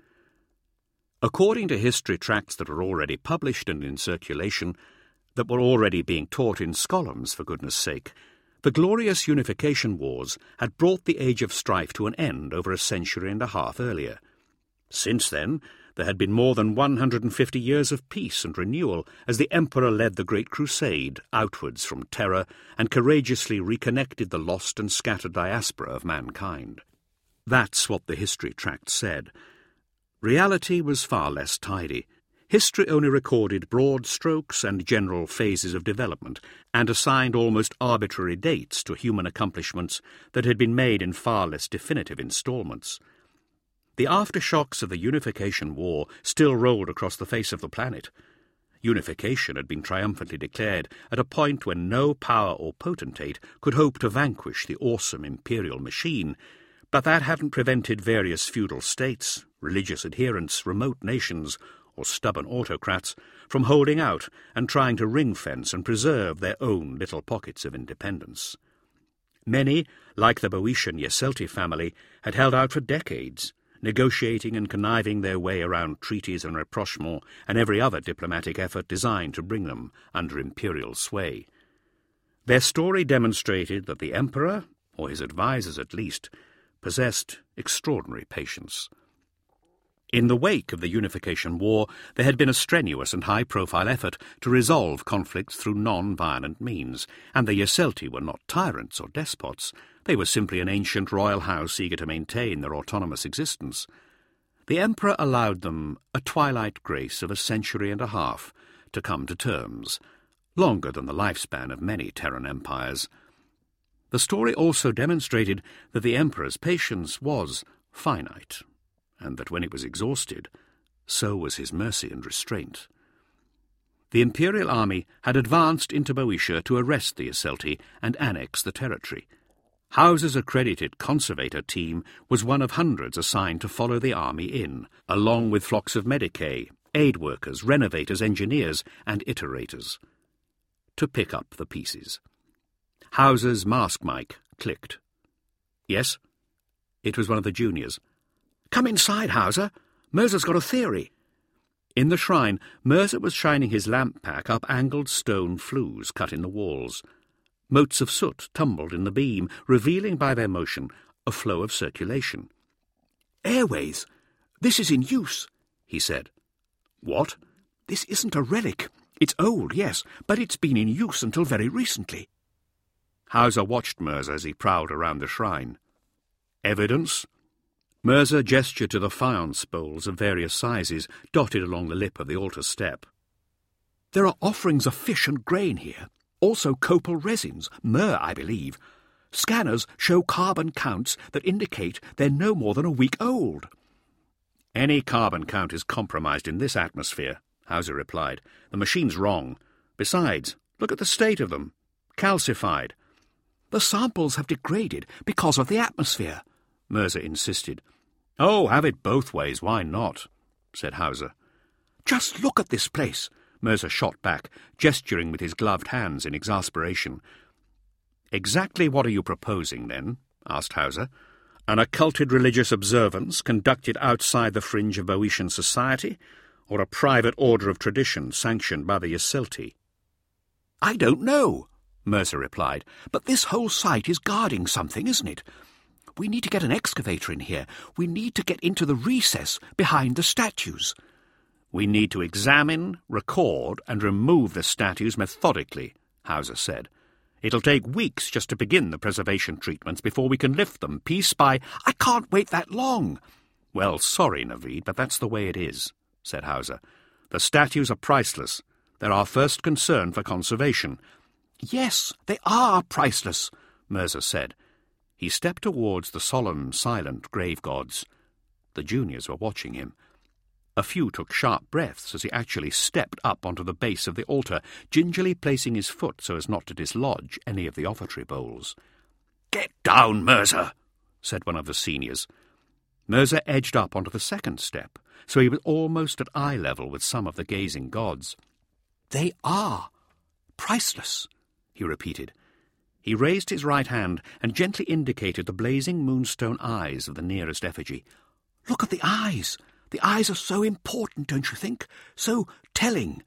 According to history tracts that were already published and in circulation, that were already being taught in scholars, for goodness sake, the glorious unification wars had brought the age of strife to an end over a century and a half earlier. Since then, there had been more than one hundred and fifty years of peace and renewal as the Emperor led the Great Crusade outwards from terror and courageously reconnected the lost and scattered diaspora of mankind. That's what the history tract said. Reality was far less tidy. History only recorded broad strokes and general phases of development, and assigned almost arbitrary dates to human accomplishments that had been made in far less definitive installments. The aftershocks of the Unification War still rolled across the face of the planet. Unification had been triumphantly declared at a point when no power or potentate could hope to vanquish the awesome imperial machine, but that hadn't prevented various feudal states, religious adherents, remote nations, or stubborn autocrats from holding out and trying to ring-fence and preserve their own little pockets of independence. Many, like the Boeotian Yeselti family, had held out for decades, negotiating and conniving their way around treaties and rapprochement and every other diplomatic effort designed to bring them under imperial sway. Their story demonstrated that the Emperor, or his advisers at least, possessed extraordinary patience. In the wake of the Unification War, there had been a strenuous and high-profile effort to resolve conflicts through non-violent means, and the Yeselti were not tyrants or despots. They were simply an ancient royal house eager to maintain their autonomous existence. The Emperor allowed them a twilight grace of a century and a half to come to terms, longer than the lifespan of many Terran empires. The story also demonstrated that the Emperor's patience was finite, and that when it was exhausted, so was his mercy and restraint. The imperial army had advanced into Boeotia to arrest the Yeselti and annex the territory. Hauser's accredited conservator team was one of hundreds assigned to follow the army in, along with flocks of medicae, aid workers, renovators, engineers, and iterators, to pick up the pieces. Hauser's mask mic clicked. Yes? It was one of the juniors. "Come inside, Hauser. Mirza's got a theory." In the shrine, Mirza was shining his lamp pack up angled stone flues cut in the walls. Motes of soot tumbled in the beam, revealing by their motion a flow of circulation. "Airways. This is in use," he said. "What?" "This isn't a relic. It's old, yes, but it's been in use until very recently." Hauser watched Mirza as he prowled around the shrine. "Evidence?" Mirza gestured to the faience bowls of various sizes dotted along the lip of the altar step. "There are offerings of fish and grain here, also copal resins, myrrh, I believe. Scanners show carbon counts that indicate they're no more than a week old." "Any carbon count is compromised in this atmosphere," Hauser replied. "The machine's wrong. Besides, look at the state of them. Calcified." "The samples have degraded because of the atmosphere," Mirza insisted. "Oh, have it both ways, why not?" said Hauser. "Just look at this place," Mirza shot back, gesturing with his gloved hands in exasperation. "Exactly what are you proposing, then?" asked Hauser. "An occulted religious observance conducted outside the fringe of Boeotian society, or a private order of tradition sanctioned by the Yeselti?" "I don't know," Mirza replied, "but this whole site is guarding something, isn't it? We need to get an excavator in here. We need to get into the recess behind the statues." "We need to examine, record, and remove the statues methodically," Hauser said. "It'll take weeks just to begin the preservation treatments before we can lift them piece by—" "I can't wait that long." "Well, sorry, Naveed, but that's the way it is," said Hauser. "The statues are priceless. They're our first concern for conservation." "Yes, they are priceless," Mirza said. He stepped towards the solemn, silent grave gods. The juniors were watching him. A few took sharp breaths as he actually stepped up onto the base of the altar, gingerly placing his foot so as not to dislodge any of the offertory bowls. "Get down, Mirza," said one of the seniors. Mirza edged up onto the second step, so he was almost at eye level with some of the gazing gods. "They are priceless," he repeated. He raised his right hand and gently indicated the blazing moonstone eyes of the nearest effigy. "Look at the eyes! The eyes are so important, don't you think? So telling."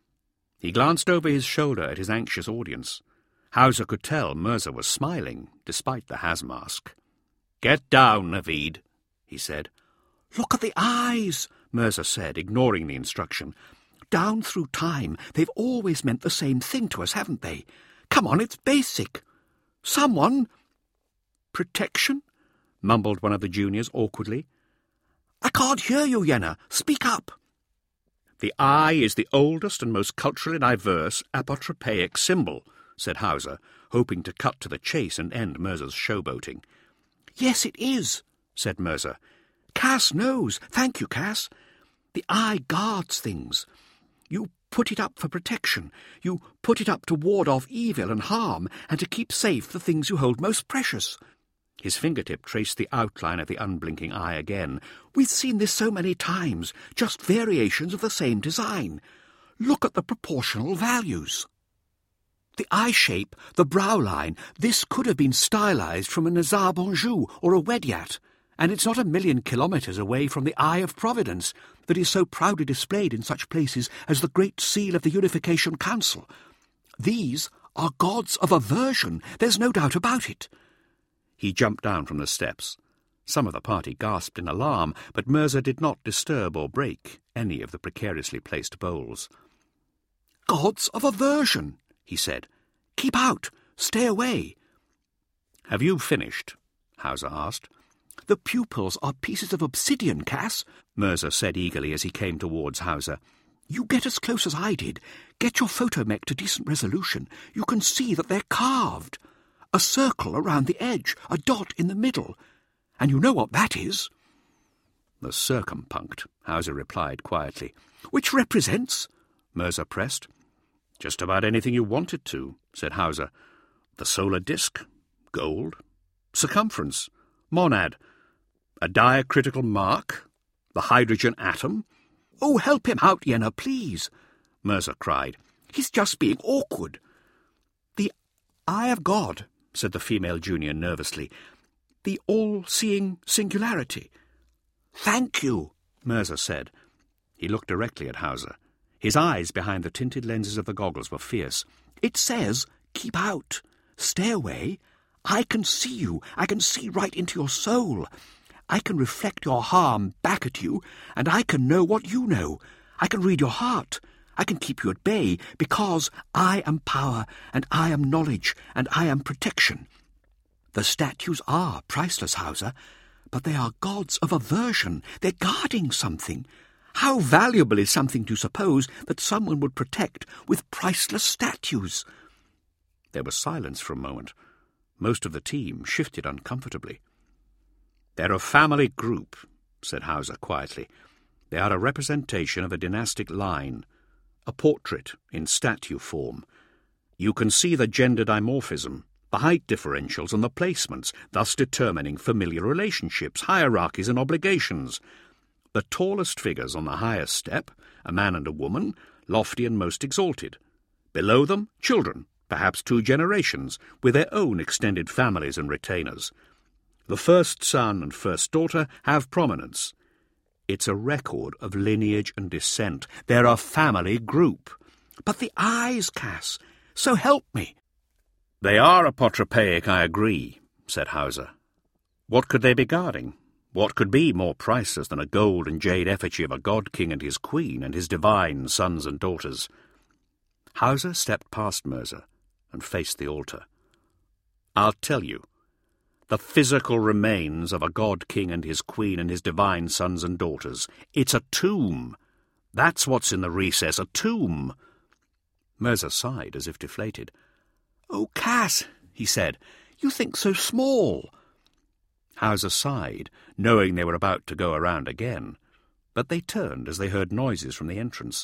He glanced over his shoulder at his anxious audience. Hauser could tell Mirza was smiling, despite the has-mask. "Get down, Naveed," he said. "Look at the eyes," Mirza said, ignoring the instruction. "Down through time, they've always meant the same thing to us, haven't they? Come on, it's basic. Someone—" "Protection?" mumbled one of the juniors awkwardly. "I can't hear you, Yenna. Speak up." "The eye is the oldest and most culturally diverse apotropaic symbol," said Hauser, hoping to cut to the chase and end Mirza's showboating. "Yes, it is," said Mirza. "Cass knows. Thank you, Cass. The eye guards things. You put it up for protection. You put it up to ward off evil and harm and to keep safe the things you hold most precious." His fingertip traced the outline of the unblinking eye again. "We've seen this so many times, just variations of the same design. Look at the proportional values. The eye shape, the brow line, this could have been stylized from a Nazar Bonjour or a Wedyat, and it's not a million kilometres away from the Eye of Providence that is so proudly displayed in such places as the Great Seal of the Unification Council. These are gods of aversion, there's no doubt about it." He jumped down from the steps. Some of the party gasped in alarm, but Mirza did not disturb or break any of the precariously placed bowls. "Gods of aversion," he said. "Keep out. Stay away." "Have you finished?" Hauser asked. "The pupils are pieces of obsidian, Cass," Mirza said eagerly as he came towards Hauser. "You get as close as I did. Get your photomech to decent resolution. You can see that they're carved. A circle around the edge, a dot in the middle. And you know what that is?" "The circumpunct," Hauser replied quietly. "Which represents?" Mirza pressed. "Just about anything you wanted to," said Hauser. "The solar disk, gold, circumference, monad, a diacritical mark, the hydrogen atom." "Oh, help him out, Yenna, please," Mirza cried. "He's just being awkward." "The Eye of God," said the female junior nervously. "The all-seeing singularity." "Thank you," Mirza said. He looked directly at Hauser. His eyes behind the tinted lenses of the goggles were fierce. "It says, keep out. Stay away. I can see you. I can see right into your soul. I can reflect your harm back at you, and I can know what you know. I can read your heart. I can keep you at bay, because I am power, and I am knowledge, and I am protection. The statues are priceless, Hauser, but they are gods of aversion. They're guarding something. How valuable is something to suppose that someone would protect with priceless statues?" There was silence for a moment. Most of the team shifted uncomfortably. "They're a family group," said Hauser quietly. "They are a representation of a dynastic line, a portrait in statue form. You can see the gender dimorphism, the height differentials and the placements, thus determining familiar relationships, hierarchies and obligations. The tallest figures on the highest step, a man and a woman, lofty and most exalted. Below them, children, perhaps two generations, with their own extended families and retainers. The first son and first daughter have prominence. It's a record of lineage and descent. They're a family group." "But the eyes, Cass, so help me." "They are apotropaic, I agree," said Hauser. "What could they be guarding? What could be more priceless than a gold and jade effigy of a god-king and his queen and his divine sons and daughters?" Hauser stepped past Mirza and faced the altar. "I'll tell you. The physical remains of a god-king and his queen and his divine sons and daughters. It's a tomb. That's what's in the recess, a tomb." Mirza sighed as if deflated. "Oh, Cass," he said, "you think so small." Hauser sighed, knowing they were about to go around again. but they turned as they heard noises from the entrance.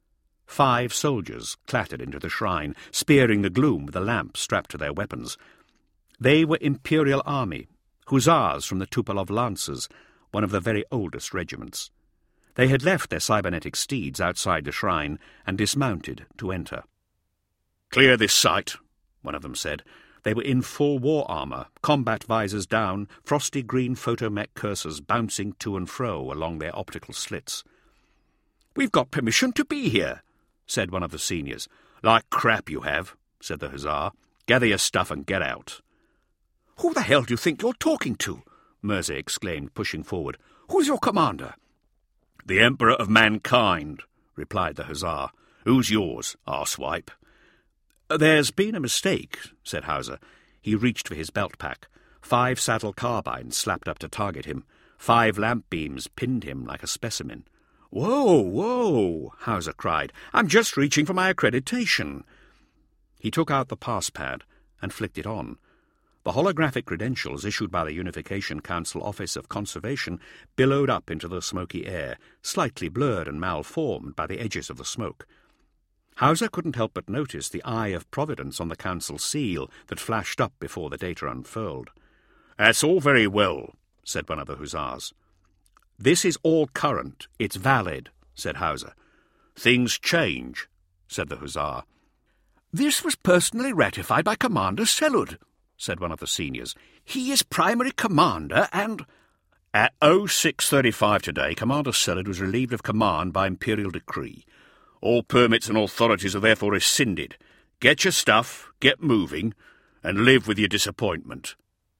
Five soldiers clattered into the shrine, spearing the gloom with a lamp strapped to their weapons. They were Imperial Army, hussars from the Tupolov Lancers, one of the very oldest regiments. They had left their cybernetic steeds outside the shrine and dismounted to enter. "Clear this sight," one of them said. They were in full war armour, combat visors down, frosty green photomech cursors bouncing to and fro along their optical slits. "We've got permission to be here," said one of the seniors. "Like crap you have," said the hussar. "Gather your stuff and get out." "Who the hell do you think you're talking to?" Mirza exclaimed, pushing forward. "Who's your commander?" "The Emperor of Mankind," replied the hussar. "Who's yours, arsewipe?" "There's been a mistake," said Hauser. He reached for his belt pack. Five saddle carbines slapped up to target him. Five lamp beams pinned him like a specimen. "Whoa, whoa!" Hauser cried. "I'm just reaching for my accreditation." He took out the pass pad and flicked it on. The holographic credentials issued by the Unification Council Office of Conservation billowed up into the smoky air, slightly blurred and malformed by the edges of the smoke. Hauser couldn't help but notice the eye of Providence on the Council seal that flashed up before the data unfurled. "That's all very well," said one of the hussars. "This is all current. It's valid," said Hauser. "Things change," said the hussar. "This was personally ratified by Commander Selud," said one of the seniors. "He is primary commander and—" "At oh six thirty-five today, Commander Selud was relieved of command by Imperial decree. All permits and authorities are therefore rescinded. Get your stuff, get moving, and live with your disappointment."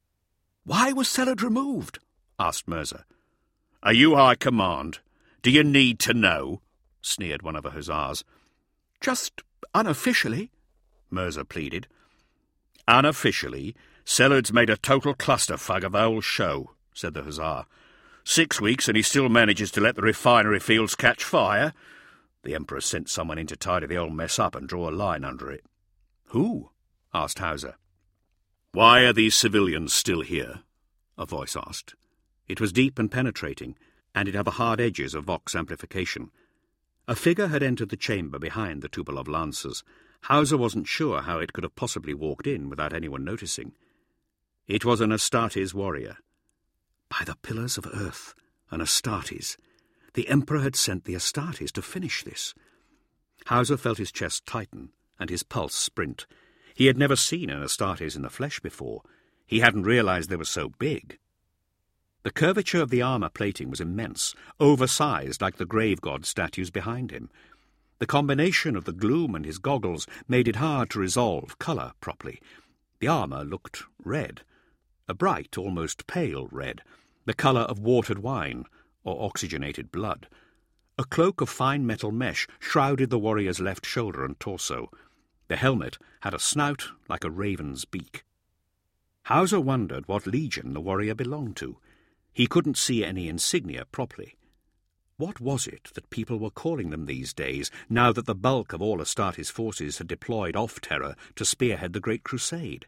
"Why was Selud removed?" asked Mirza. "Are you high command? Do you need to know?" sneered one of the hussars. "Just unofficially," Mirza pleaded. "Unofficially, Selud's made a total clusterfuck of the whole show," said the hussar. "Six weeks and he still manages to let the refinery fields catch fire. The Emperor sent someone in to tidy the old mess up and draw a line under it." "Who?" asked Hauser. "Why are these civilians still here?" a voice asked. It was deep and penetrating, and it had the hard edges of vox amplification. A figure had entered the chamber behind the Tupolov Lancers. Hauser wasn't sure how it could have possibly walked in without anyone noticing. It was an Astartes warrior. By the pillars of earth, an Astartes. The Emperor had sent the Astartes to finish this. Hauser felt his chest tighten and his pulse sprint. He had never seen an Astartes in the flesh before. He hadn't realized they were so big. The curvature of the armor plating was immense, oversized like the grave god statues behind him. The combination of the gloom and his goggles made it hard to resolve colour properly. The armour looked red, a bright, almost pale red, the colour of watered wine or oxygenated blood. A cloak of fine metal mesh shrouded the warrior's left shoulder and torso. The helmet had a snout like a raven's beak. Hauser wondered what legion the warrior belonged to. He couldn't see any insignia properly. What was it that people were calling them these days, now that the bulk of all Astartes' forces had deployed off Terra to spearhead the Great Crusade?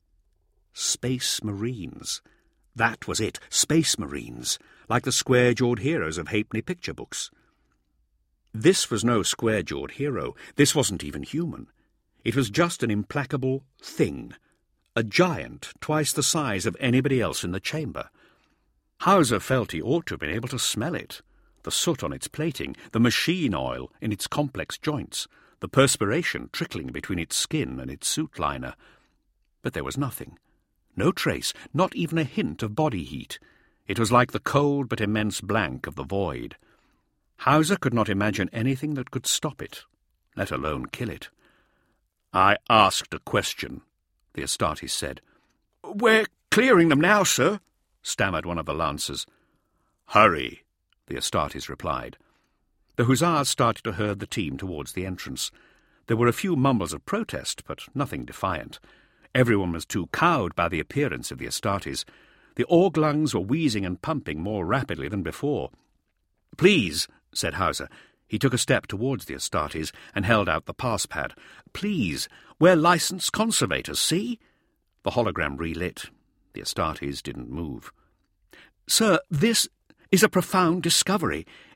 Space Marines. That was it, Space Marines, like the square-jawed heroes of halfpenny picture books. This was no square-jawed hero. This wasn't even human. It was just an implacable thing, a giant twice the size of anybody else in the chamber. Hauser felt he ought to have been able to smell it. The soot on its plating, the machine oil in its complex joints, the perspiration trickling between its skin and its suit liner. But there was nothing. No trace, not even a hint of body heat. It was like the cold but immense blank of the void. Hauser could not imagine anything that could stop it, let alone kill it. "I asked a question," the Astartes said. "We're clearing them now, sir," stammered one of the lancers. "Hurry," the Astartes replied. The hussars started to herd the team towards the entrance. There were a few mumbles of protest, but nothing defiant. Everyone was too cowed by the appearance of the Astartes. The org lungs were wheezing and pumping more rapidly than before. "Please," said Hauser. He took a step towards the Astartes and held out the pass pad. "Please, we're licensed conservators, see?" The hologram relit. The Astartes didn't move. "Sir, this is a profound discovery.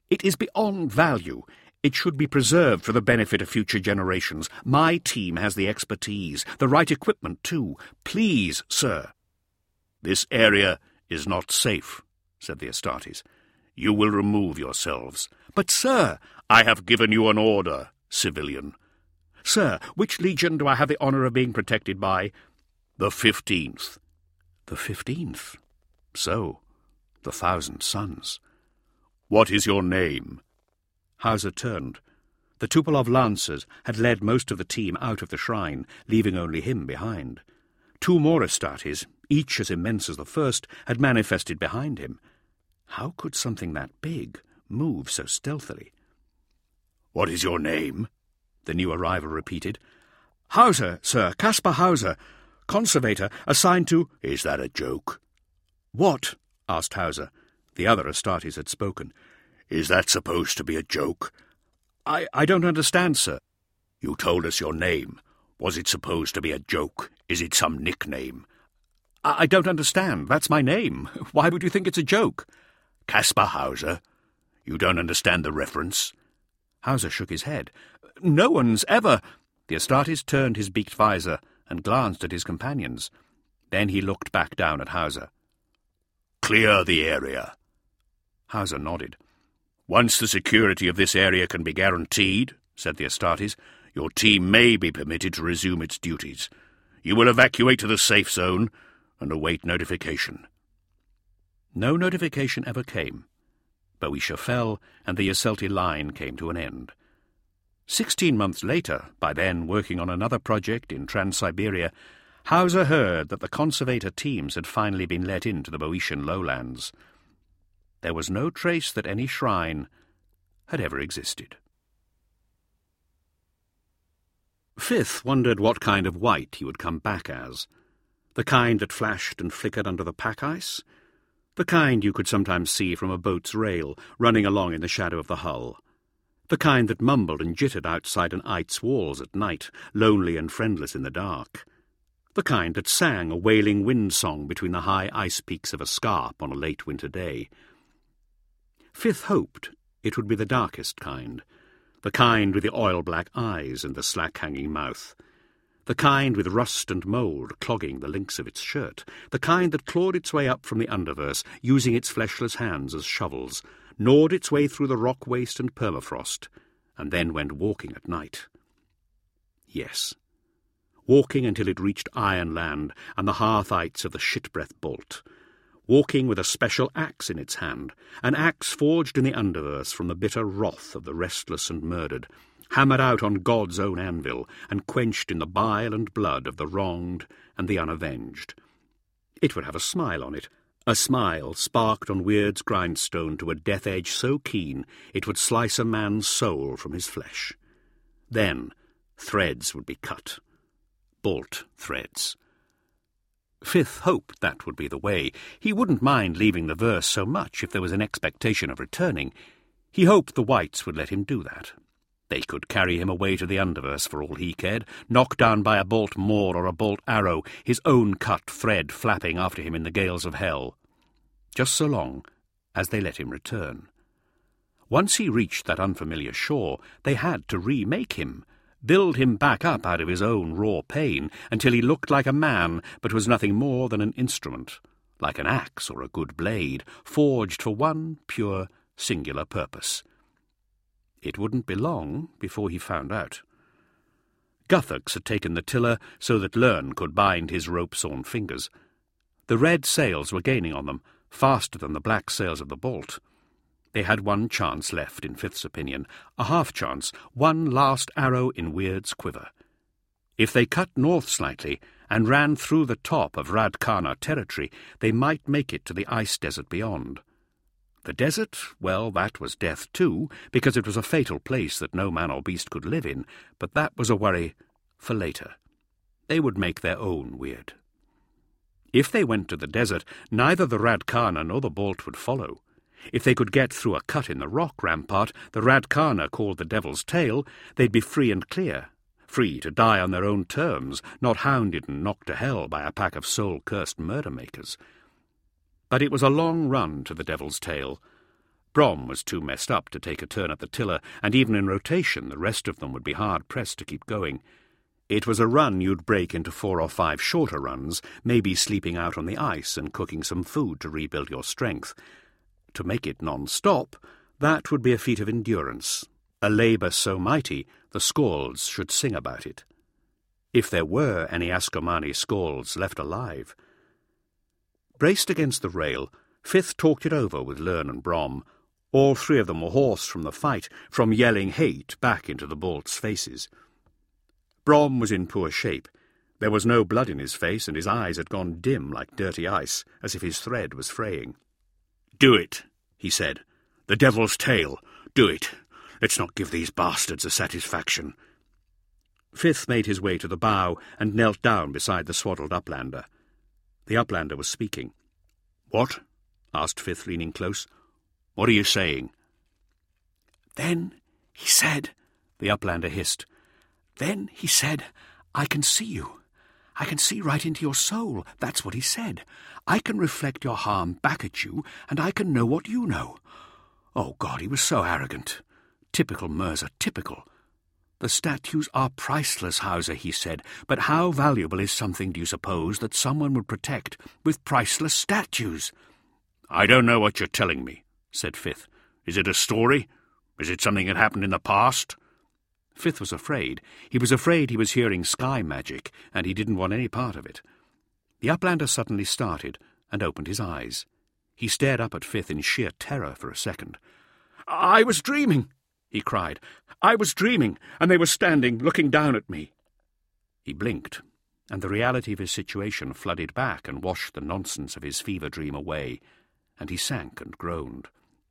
It is beyond value. It should be preserved for the benefit of future generations. My team has the expertise, the right equipment too. Please, sir." "This area is not safe," said the Astartes. "You will remove yourselves." "But, sir—" "I have given you an order, civilian." "Sir, which legion do I have the honour of being protected by?" "The fifteenth." The fifteenth. So, the Thousand Sons. "What is your name?" Hauser turned. The Tupolev Lancers had led most of the team out of the shrine, leaving only him behind. Two more Astartes, each as immense as the first, had manifested behind him. How could something that big move so stealthily? "What is your name?" the new arrival repeated. "Hauser, sir, Caspar Hauser, conservator assigned to—" "Is that a joke?" "What?" asked Hauser. The other Astartes had spoken. "Is that supposed to be a joke?" I, I don't understand, sir." "You told us your name. Was it supposed to be a joke? Is it some nickname?" I, I don't understand. That's my name. Why would you think it's a joke?" "Caspar Hauser? You don't understand the reference?" Hauser shook his head. "No one's ever—" The Astartes turned his beaked visor and glanced at his companions. Then he looked back down at Hauser. "Clear the area." Hauser nodded. "Once the security of this area can be guaranteed," said the Astartes, "your team may be permitted to resume its duties. You will evacuate to the safe zone and await notification." No notification ever came. Boeotia fell, and the Yselte line came to an end. Sixteen months later, by then working on another project in Trans-Siberia, Hauser heard that the conservator teams had finally been let into the Boeotian lowlands. There was no trace that any shrine had ever existed. Fifth wondered what kind of white he would come back as. The kind that flashed and flickered under the pack ice? The kind you could sometimes see from a boat's rail running along in the shadow of the hull? The kind that mumbled and jittered outside an Eid's walls at night, lonely and friendless in the dark? The kind that sang a wailing wind song between the high ice peaks of a scarp on a late winter day? Fifth hoped it would be the darkest kind, the kind with the oil-black eyes and the slack-hanging mouth, the kind with rust and mould clogging the links of its shirt, the kind that clawed its way up from the underverse, using its fleshless hands as shovels, gnawed its way through the rock waste and permafrost, and then went walking at night. Yes, walking until it reached Iron Land and the hearth-ites of the shit-breath Bolt, walking with a special axe in its hand, an axe forged in the underverse from the bitter wrath of the restless and murdered, hammered out on God's own anvil and quenched in the bile and blood of the wronged and the unavenged. It would have a smile on it, a smile sparked on Weird's grindstone to a death edge so keen it would slice a man's soul from his flesh. Then threads would be cut. Bolt threads. Fifth hoped that would be the way. He wouldn't mind leaving the verse so much if there was an expectation of returning. He hoped the whites would let him do that. They could carry him away to the underverse for all he cared, knocked down by a bolt maul or a bolt arrow, his own cut thread flapping after him in the gales of hell. Just so long as they let him return. Once he reached that unfamiliar shore, they had to remake him, build him back up out of his own raw pain until he looked like a man but was nothing more than an instrument, like an axe or a good blade, forged for one pure, singular purpose. It wouldn't be long before he found out. Guthux had taken the tiller so that Lern could bind his rope-sawn fingers. The red sails were gaining on them, faster than the black sails of the Bolt. They had one chance left, in Fifth's opinion, a half-chance, one last arrow in Weird's quiver. If they cut north slightly and ran through the top of Radkana territory, they might make it to the ice desert beyond. The desert, well, that was death too, because it was a fatal place that no man or beast could live in, but that was a worry for later. They would make their own Weird. If they went to the desert, neither the Radkana nor the Bolt would follow. If they could get through a cut in the rock rampart, the Radkana called the Devil's Tail, they'd be free and clear, free to die on their own terms, not hounded and knocked to hell by a pack of soul-cursed murder-makers. But it was a long run to the Devil's Tail. Brom was too messed up to take a turn at the tiller, and even in rotation the rest of them would be hard-pressed to keep going. It was a run you'd break into four or five shorter runs, maybe sleeping out on the ice and cooking some food to rebuild your strength. To make it non-stop, that would be a feat of endurance, a labour so mighty the Scalds should sing about it. If there were any Ascomanni Scalds left alive. Braced against the rail, Fifth talked it over with Lern and Brom. All three of them were hoarse from the fight, from yelling hate back into the bolts' faces. Brom was in poor shape. There was no blood in his face, and his eyes had gone dim like dirty ice, as if his thread was fraying. "Do it," he said. "The devil's tail. Do it. Let's not give these bastards a satisfaction." Fifth made his way to the bow and knelt down beside the swaddled Uplander. The Uplander was speaking. "What?" asked Fifth, leaning close. "What are you saying?" "Then he said," the Uplander hissed, "then he said, I can see you. I can see right into your soul. That's what he said. I can reflect your harm back at you, and I can know what you know. Oh, God, he was so arrogant. Typical Mirza, typical. The statues are priceless, Hauser, he said, but how valuable is something, do you suppose, that someone would protect with priceless statues?" "I don't know what you're telling me," said Fifth. "Is it a story? Is it something that happened in the past?" Fifth was afraid. He was afraid he was hearing sky magic, and he didn't want any part of it. The Uplander suddenly started and opened his eyes. He stared up at Fifth in sheer terror for a second. "I was dreaming," he cried. "I was dreaming, and they were standing, looking down at me." He blinked, and the reality of his situation flooded back and washed the nonsense of his fever dream away, and he sank and groaned.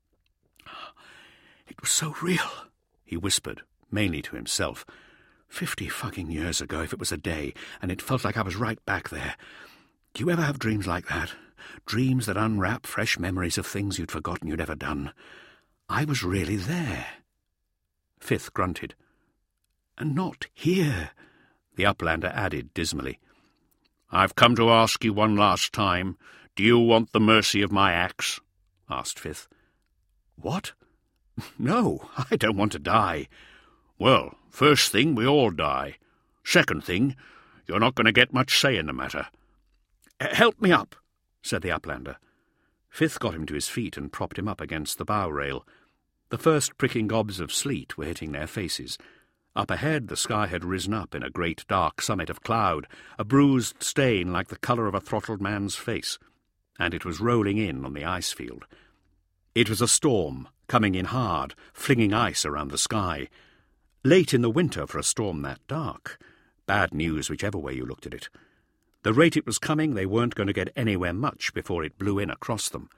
"It was so real," he whispered, mainly to himself. Fifty fucking years ago, if it was a day, and it felt like I was right back there. Do you ever have dreams like that? Dreams that unwrap fresh memories of things you'd forgotten you'd ever done. I was really there. Fifth grunted. "And not here," the Uplander added dismally. "I've come to ask you one last time. Do you want the mercy of my axe?" asked Fifth. "What? No, I don't want to die." "Well, first thing, we all die. Second thing, you're not going to get much say in the matter." "Help me up," said the Uplander. Fifth got him to his feet and propped him up against the bow rail. The first pricking gobs of sleet were hitting their faces. Up ahead the sky had risen up in a great dark summit of cloud, a bruised stain like the colour of a throttled man's face, and it was rolling in on the ice field. It was a storm, coming in hard, flinging ice around the sky. Late in the winter for a storm that dark. Bad news whichever way you looked at it. The rate it was coming, they weren't going to get anywhere much before it blew in across them.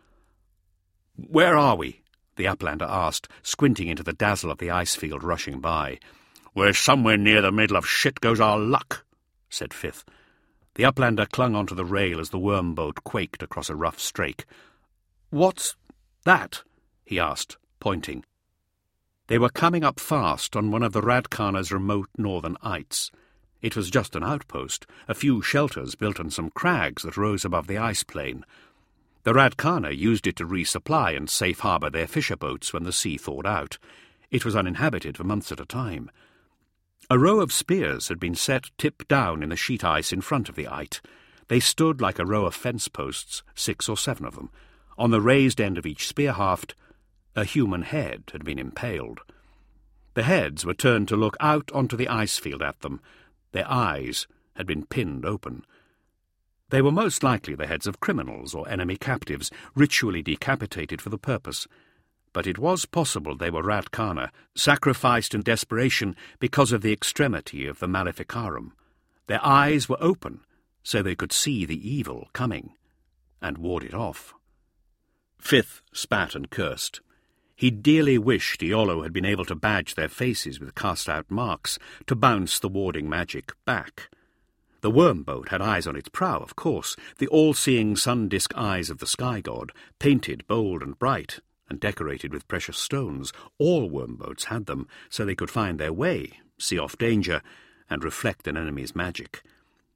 "Where are we?" the Uplander asked, squinting into the dazzle of the ice field rushing by. "We're somewhere near the middle of shit goes our luck," said Fifth. The Uplander clung onto the rail as the worm boat quaked across a rough strake. "What's that?" he asked, pointing. They were coming up fast on one of the Radkana's remote northern ites. It was just an outpost, a few shelters built on some crags that rose above the ice plain. The Radkana used it to resupply and safe harbour their fisher boats when the sea thawed out. It was uninhabited for months at a time. A row of spears had been set tip down in the sheet ice in front of the ite. They stood like a row of fence posts, six or seven of them. On the raised end of each spear haft, a human head had been impaled. The heads were turned to look out onto the ice field at them. Their eyes had been pinned open. They were most likely the heads of criminals or enemy captives, ritually decapitated for the purpose. But it was possible they were Radkana, sacrificed in desperation because of the extremity of the Maleficarum. Their eyes were open, so they could see the evil coming, and ward it off. Fifth spat and cursed. He dearly wished Iolo had been able to badge their faces with cast-out marks to bounce the warding magic back. The worm boat had eyes on its prow, of course, the all-seeing sun-disk eyes of the sky god, painted bold and bright, and decorated with precious stones. All worm boats had them, so they could find their way, see off danger, and reflect an enemy's magic.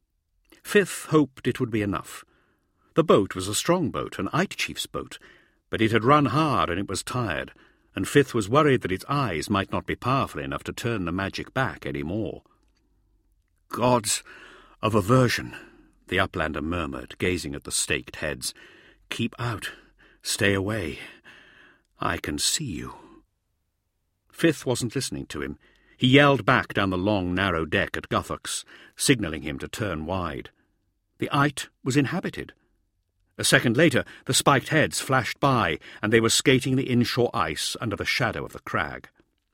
Fifth hoped it would be enough. The boat was a strong boat, an Ite chief's boat. But it had run hard and it was tired, and Fifth was worried that its eyes might not be powerful enough to turn the magic back any more. "Gods of aversion," the Uplander murmured, gazing at the staked heads. "Keep out. Stay away. I can see you." Fifth wasn't listening to him. He yelled back down the long, narrow deck at Guthux, signalling him to turn wide. The Ite was inhabited. A second later, the spiked heads flashed by, and they were skating the inshore ice under the shadow of the crag.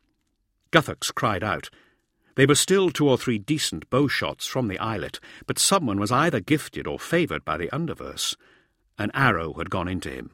Guthux cried out. They were still two or three decent bow shots from the islet, but someone was either gifted or favoured by the underverse. An arrow had gone into him.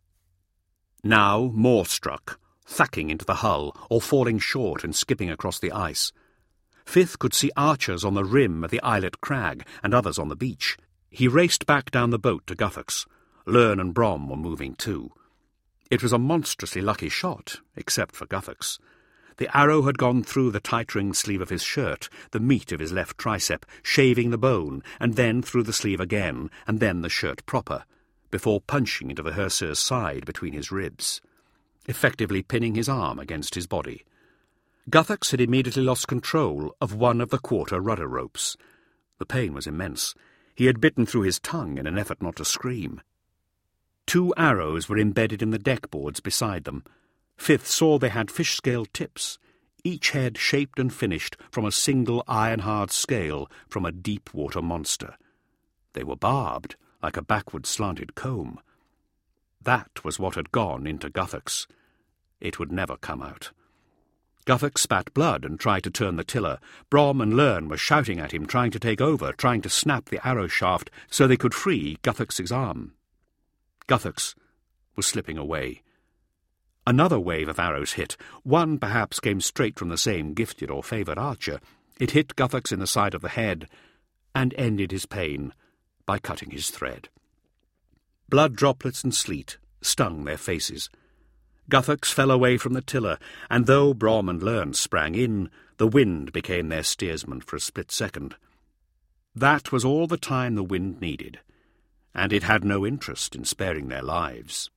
Now more struck, thacking into the hull, or falling short and skipping across the ice. Fifth could see archers on the rim of the islet crag, and others on the beach. He raced back down the boat to Guthux. Lern and Brom were moving too. It was a monstrously lucky shot, except for Guthux. The arrow had gone through the tight-ringed sleeve of his shirt, the meat of his left tricep, shaving the bone, and then through the sleeve again, and then the shirt proper, before punching into the Herseur's side between his ribs, effectively pinning his arm against his body. Guthux had immediately lost control of one of the quarter rudder ropes. The pain was immense. He had bitten through his tongue in an effort not to scream. Two arrows were embedded in the deck boards beside them. Fifth saw they had fish-scale tips, each head shaped and finished from a single iron-hard scale from a deep-water monster. They were barbed, like a backward-slanted comb. That was what had gone into Guthux. It would never come out. Guthux spat blood and tried to turn the tiller. Brom and Lern were shouting at him, trying to take over, trying to snap the arrow shaft so they could free Guthux's arm. Guthux was slipping away. Another wave of arrows hit. One perhaps came straight from the same gifted or favoured archer. It hit Guthux in the side of the head and ended his pain by cutting his thread. Blood droplets and sleet stung their faces. Guthux fell away from the tiller, and though Brom and Lern sprang in, the wind became their steersman for a split second. That was all the time the wind needed, and it had no interest in sparing their lives.